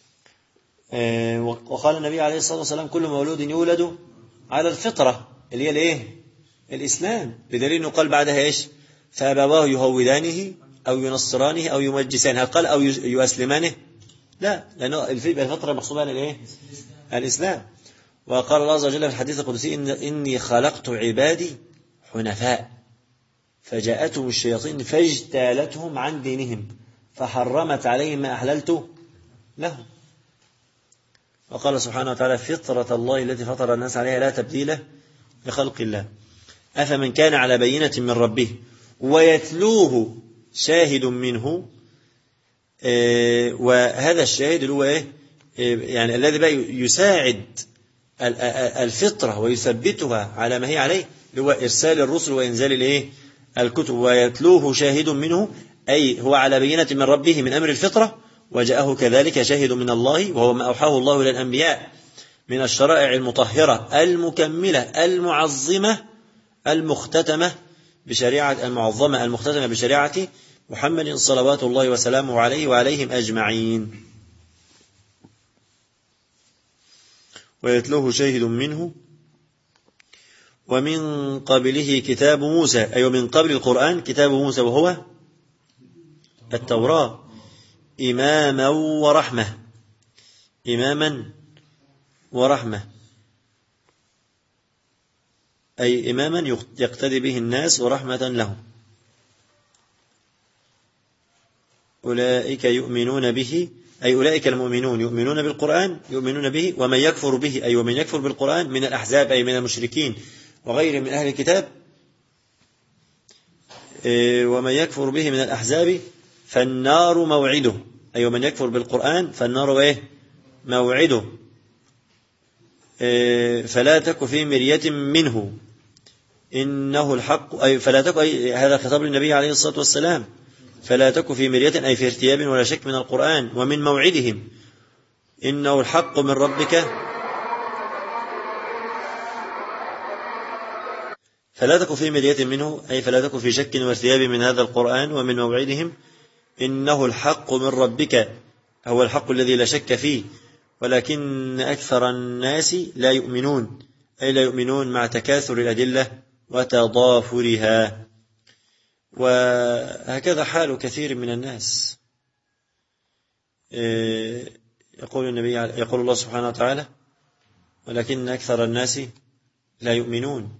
وقال النبي عليه الصلاة والسلام: كل مولود يولد على الفطرة اللي هي الايه الإسلام، بدليل انه قال بعدها ايش؟ فأبواه يهودانه أو ينصرانه أو يمجسانه. هل قال أو يسلمانه؟ لا، لأنه الفطرة مقصودة الايه الإسلام. وقال الله عز وجل في الحديث القدسي: إن إني خلقت عبادي حنفاء فجاءتهم الشياطين فاجتالتهم عن دينهم فحرمت عليهم ما أحللت لهم. وقال سبحانه وتعالى: فطرة الله التي فطر الناس عليها لا تبديل لخلق الله. أفمن كان على بينة من ربه ويتلوه شاهد منه، آه وهذا الشاهد اللي هو إيه؟ يعني الذي بقى يساعد الفطرة ويثبتها على ما هي عليه، اللي هو إرسال الرسل وإنزال الإيه الكتب. ويتلوه شاهد منه أي هو على بينة من ربه من أمر الفطرة، وجاءه كذلك شاهد من الله وهو ما أوحاه الله إلى الأنبياء من الشرائع المطهرة المكملة المعظمة المختتمة بشريعة المعظمة المختتمة بشريعة محمد صلوات الله وسلامه عليه وعليهم أجمعين. ويتلوه شاهد منه ومن قبله كتاب موسى، أي أيوة من قبل القرآن كتاب موسى وهو التوراة إماما ورحمة، إماما ورحمة أي إماما يقتدي به الناس ورحمة لهم. أولئك يؤمنون به أي أولئك المؤمنون يؤمنون بالقرآن يؤمنون به. ومن يكفر به أي ومن يكفر بالقرآن من الأحزاب أي من المشركين وغير من أهل الكتاب. ومن يكفر به من الأحزاب فالنار موعده أي ومن يكفر بالقرآن فالنار إيه موعده. فلا تك في مرية منه إنه الحق أي فلا تك أي هذا خطاب للنبي عليه الصلاة والسلام فلا تك في مرية أي في ارتياب ولا شك من القرآن ومن موعدهم إنه الحق من ربك فلا تك في مرية منه أي فلا تك في شك وارتياب من هذا القرآن ومن موعدهم إنه الحق من ربك هو الحق الذي لا شك فيه ولكن أكثر الناس لا يؤمنون أي لا يؤمنون مع تكاثر الأدلة وتضافرها وهكذا حال كثير من الناس يقول النبي يقول الله سبحانه وتعالى ولكن أكثر الناس لا يؤمنون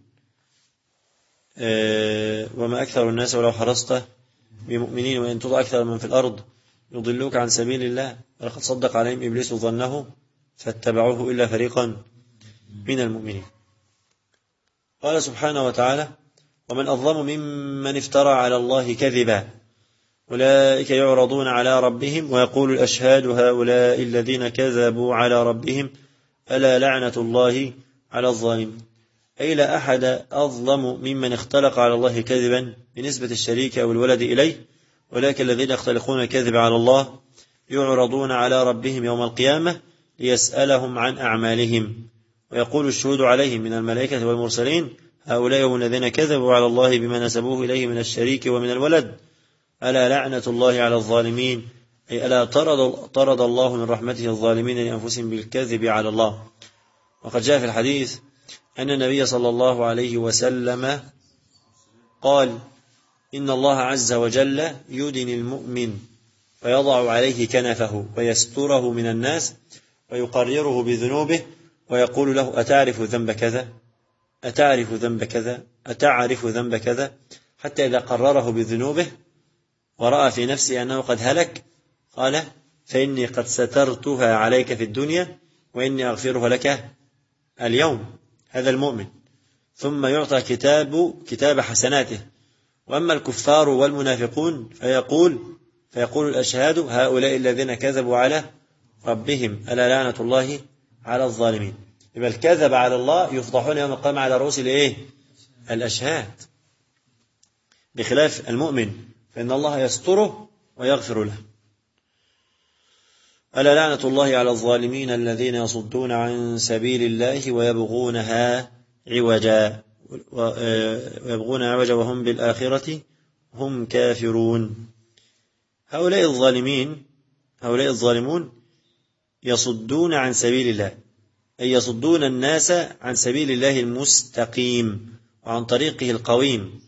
وما أكثر الناس ولو حرصت بمؤمنين وإن تطع أكثر من في الأرض يضلوك عن سبيل الله ولقد صدق عليهم إبليس ظنه فاتبعوه إلا فريقا من المؤمنين. قال سبحانه وتعالى ومن أظلم ممن افترى على الله كذبا أولئك يعرضون على ربهم ويقول الأشهاد هؤلاء الذين كذبوا على ربهم ألا لعنة الله على الظالمين أي لا أحد أظلم ممن اختلق على الله كذبا بنسبة الشريك أو الولد إليه ولكن الذين يختلقون الكذب على الله يعرضون على ربهم يوم القيامة ليسألهم عن أعمالهم ويقول الشهود عليهم من الملائكة والمرسلين هؤلاء هم الذين كذبوا على الله بما نسبوه إليه من الشريك ومن الولد ألا لعنة الله على الظالمين أي ألا طرد, طرد الله من رحمته الظالمين لأنفسهم بالكذب على الله. وقد جاء في الحديث أن النبي صلى الله عليه وسلم قال إن الله عز وجل يدني المؤمن فيضع عليه كنفه ويستره من الناس ويقرره بذنوبه ويقول له أتعرف ذنب كذا أتعرف ذنب كذا أتعرف ذنب كذا حتى إذا قرره بذنوبه ورأى في نفسه أنه قد هلك قال فإني قد سترتها عليك في الدنيا وإني أغفرها لك اليوم. هذا المؤمن ثم يعطى كتاب كتاب حسناته. وأما الكفار والمنافقون فيقول فيقول الأشهاد هؤلاء الذين كذبوا على ربهم ألا لعنة الله على الظالمين. يبقى الكذب على الله يفضحون يوم القيامة على رؤوس الايه الأشهاد بخلاف المؤمن فإن الله يستره ويغفر له. ألا لعنة الله على الظالمين الذين يصدون عن سبيل الله ويبغونها عوجا ويبغونها عوجا وهم بالآخرة هم كافرون. هؤلاء الظالمين هؤلاء الظالمون يصدون عن سبيل الله أي يصدون الناس عن سبيل الله المستقيم وعن طريقه القويم.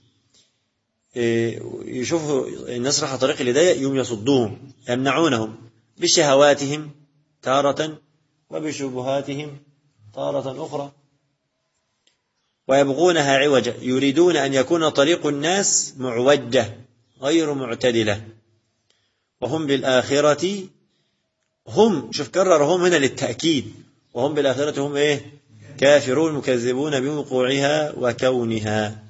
يشوفوا الناس راح طريق الهداية يوم يصدوهم يمنعونهم بشهواتهم تارة وبشبهاتهم تارة أخرى ويبغونها عوجا يريدون أن يكون طريق الناس معوجة غير معتدلة وهم بالآخرة هم شوف كرر هم هنا للتأكيد وهم بالآخرة هم إيه كافرون مكذبون بوقوعها وكونها.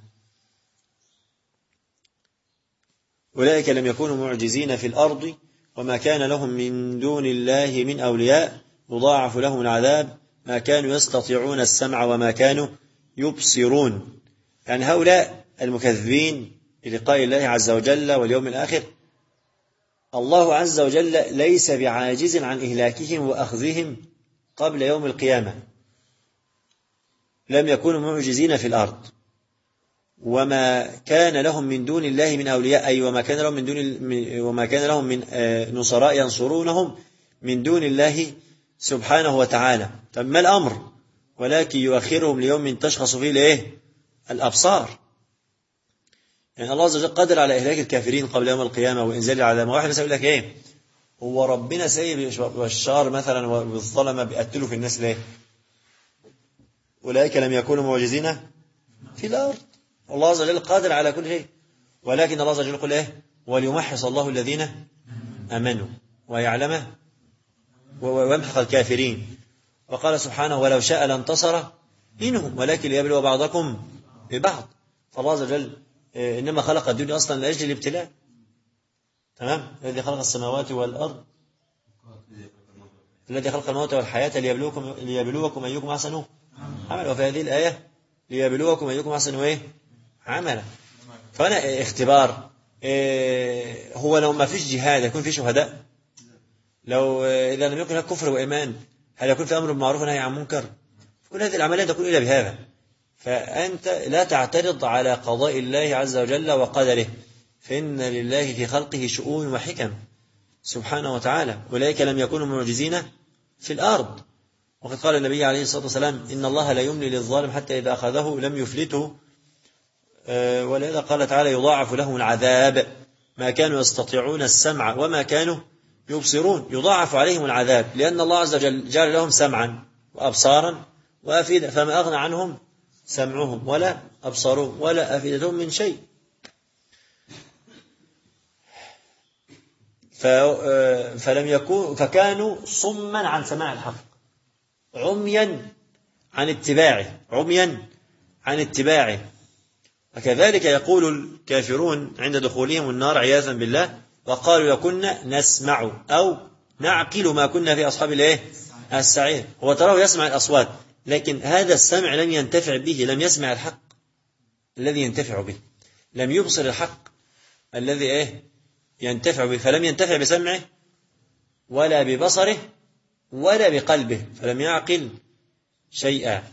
أولئك لم يكونوا معجزين في الأرض وما كان لهم من دون الله من أولياء يضاعف لهم العذاب ما كانوا يستطيعون السمع وما كانوا يبصرون. يعني هؤلاء المكذبين للقاء الله عز وجل واليوم الآخر الله عز وجل ليس بعاجز عن إهلاكهم وأخذهم قبل يوم القيامة. لم يكونوا معجزين في الأرض وما كان لهم من دون الله من أولياء أي وما كان لهم من دون وما كان لهم من نصراء ينصرونهم من دون الله سبحانه وتعالى. طب ما الأمر ولكن يؤخرهم ليوم تشخص فيه الايه الأبصار. يعني الله عز وجل قادر على إهلاك الكافرين قبل يوم القيامة وإنزال العذاب. واحد يقول لك إيه هو ربنا سايب الشار مثلا والظلمة بيقتلوا في الناس ليه؟ أولئك لم يكونوا معجزين في الأرض. الله عز وجل قادر على كل شيء ولكن الله عز وجل يقول إيه وليمحص الله الذين آمنوا ويعلم ويمحق الكافرين. وقال سبحانه ولو شاء لانتصر منهم ولكن ليبلو بعضكم ببعض. فالله عز وجل إنما خلق الدنيا أصلا لأجل الابتلاء. تمام. الذي خلق السماوات والأرض الذي خلق الموت والحياة ليبلوكم ليبلوكم أيكم أحسن عملا. وفي هذه الآية ليبلوكم أيكم أحسن إيه عملا. فأنا اختبار. هو لو ما فيش جهاد يكون في شهداء؟ لو إذا لم يكن هناك كفر وإيمان هل يكون في أمر بالمعروف ونهي عن منكر؟ كل هذه العملية تكون إلا بهذا. فأنت لا تعترض على قضاء الله عز وجل وقدره، فإن لله في خلقه شؤون وحكم سبحانه وتعالى، أولئك لم يكونوا معجزين في الأرض. وقد قال النبي عليه الصلاة والسلام إن الله لا يملي للظالم حتى إذا أخذه لم يفلته. ولذا قال تعالى يضاعف لهم العذاب ما كانوا يستطيعون السمع وما كانوا يبصرون. يضاعف عليهم العذاب لأن الله عز وجل جعل لهم سمعا وأبصارا وأفئدة، فما أغنى عنهم سمعهم ولا أبصارهم ولا أفئدتهم من شيء. فلم يكون فكانوا صما عن سماع الحق، عميا عن اتباعه عميا عن اتباعه وكذلك يقول الكافرون عند دخولهم النار عياذا بالله وقالوا لكنا نسمع أو نعقل ما كنا في أصحاب الايه السعير. هو تراه يسمع الأصوات، لكن هذا السمع لم ينتفع به، لم يسمع الحق الذي ينتفع به، لم يبصر الحق الذي ايه ينتفع به، فلم ينتفع بسمعه ولا ببصره ولا بقلبه، فلم يعقل شيئا.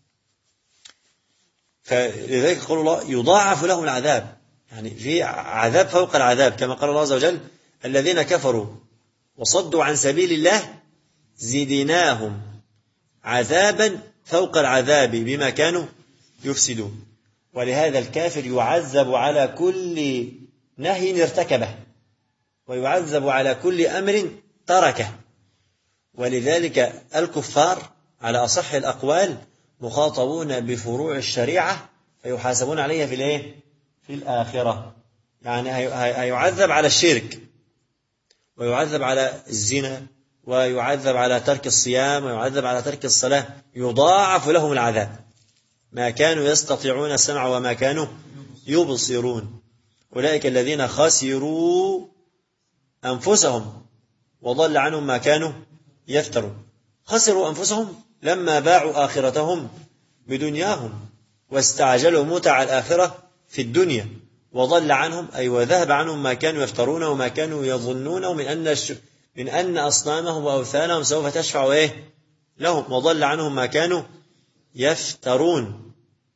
فلذلك يقول الله يضاعف لهم العذاب، يعني في عذاب فوق العذاب، كما قال الله عز وجل الذين كفروا وصدوا عن سبيل الله زدناهم عذابا فوق العذاب بما كانوا يفسدون. ولهذا الكافر يعذب على كل نهي ارتكبه ويعذب على كل أمر تركه. ولذلك الكفار على أصح الأقوال مخاطبون بفروع الشريعة فيحاسبون عليها في الايه في الآخرة. يعني هيعذب على الشرك ويعذب على الزنا ويعذب على ترك الصيام ويعذب على ترك الصلاة، يضاعف لهم العذاب ما كانوا يستطيعون السمع وما كانوا يبصرون. أولئك الذين خسروا أنفسهم وضل عنهم ما كانوا يفترون. خسروا أنفسهم لما باعوا آخرتهم بدنياهم واستعجلوا متع الآخرة في الدنيا، وضل عنهم أي وذهب عنهم ما كانوا يفترون وما كانوا يظنون من أن من أن أصنامهم وأوثانهم سوف تشفع إيه لهم، وضل عنهم ما كانوا يفترون.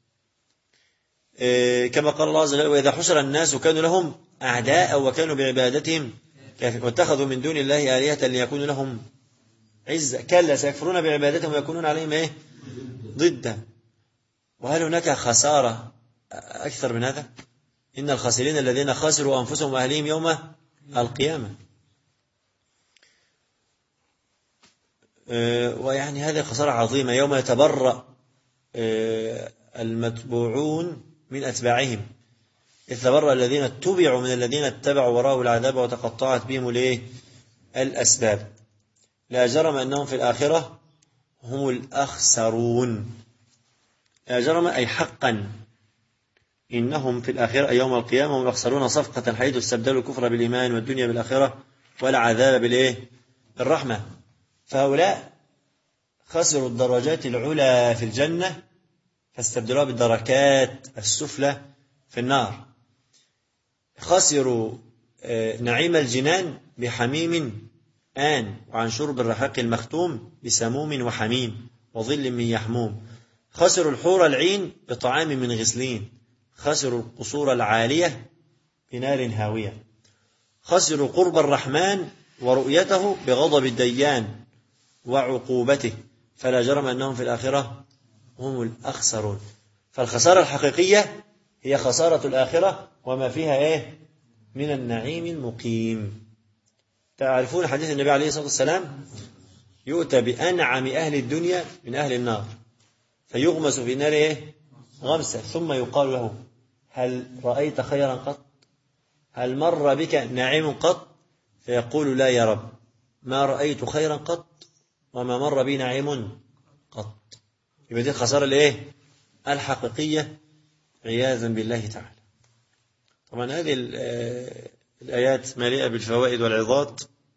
إيه كما قال الله عز وجل وإذا حشر الناس كانوا لهم أعداء وكانوا بعبادتهم كافرين واتخذوا من دون الله آلهة ليكونوا لهم عزة كلا سيكفرون بعبادتهم ويكونون عليهم إيه ضده. وهل هناك خسارة أكثر من هذا؟ إن الخاسرين الذين خسروا أنفسهم وأهليهم يوم القيامة. ويعني هذه خسارة عظيمة يوم يتبرأ المتبوعون من أتباعهم، إذ تبرأ الذين اتبعوا من الذين اتبعوا وراءوا العذاب وتقطعت بهم الايه الأسباب. لا جرم أنهم في الآخرة هم الأخسرون. لا جرم أي حقا إنهم في الآخرة أي يوم القيامة هم الأخسرون صفقة حيث استبدلوا الكفر بالإيمان والدنيا بالآخرة ولا عذاب بالإيه الرحمة. فهؤلاء خسروا الدرجات العلى في الجنة فاستبدلوها بالدركات السفلى في النار. خسروا نعيم الجنان بحميم آن وعن شرب الرحاق المختوم بسموم وحميم وظل من يحموم. خسروا الحور العين بطعام من غسلين. خسروا القصور العالية بنار هاوية. خسروا قرب الرحمن ورؤيته بغضب الديان وعقوبته. فلا جرم أنهم في الآخرة هم الأخسرون. فالخسارة الحقيقية هي خسارة الآخرة وما فيها إيه من النعيم المقيم. تعرفون حديث النبي عليه الصلاة والسلام يؤتى بأنعم أهل الدنيا من أهل النار فيغمس في النار إيه غمسة ثم يقال له هل رأيت خيرا قط؟ هل مر بك نعيم قط؟ فيقول لا يا رب ما رأيت خيرا قط وما مر بي نعيم قط. يبقى دي الخسارة الإيه الحقيقية عياذا بالله تعالى. طبعا هذه الآيات مليئة بالفوائد والعظات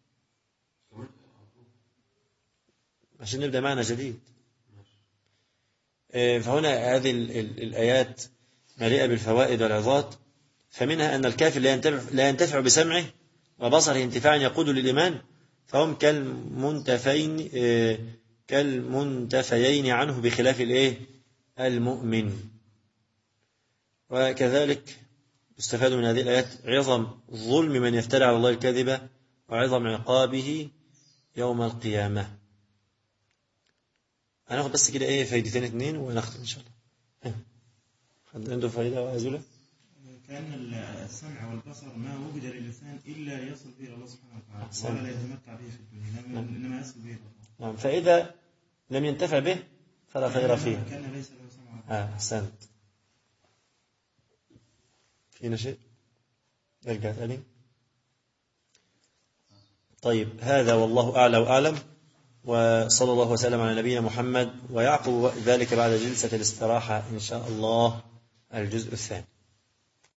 عشان نبدأ معنا جديد. فهنا هذه الآيات مليئة بالفوائد والعظات، فمنها أن الكافر لا ينتفع, لا ينتفع بسمعه وبصره انتفاعا يقود للإيمان، فهم كالمنتفين كالمنتفيين عنه بخلاف الإيه المؤمن. وكذلك يستفاد من هذه الآيات عظم ظلم من يفترى على الله الكذبة وعظم عقابه يوم القيامة. هناخد بس كده ايه فايدتين اثنين ونختم ان شاء الله. حد عنده فايدة وعزولة؟ كأن السمع والبصر ما وجد للإنسان إلا يصل به الله سبحانه وتعالى، ولا لا يتمتع به في الدنيا، إنما يصل به. نعم، فإذا لم ينتفع به فلا خير فيه. كان ليس له سمع. اه أحسنت. فينا شيء؟ ارجع ثاني. طيب، هذا والله أعلى وأعلم، وصلى الله وسلم على نبينا محمد، ويعقب ذلك بعد جلسة الاستراحة إن شاء الله الجزء الثاني.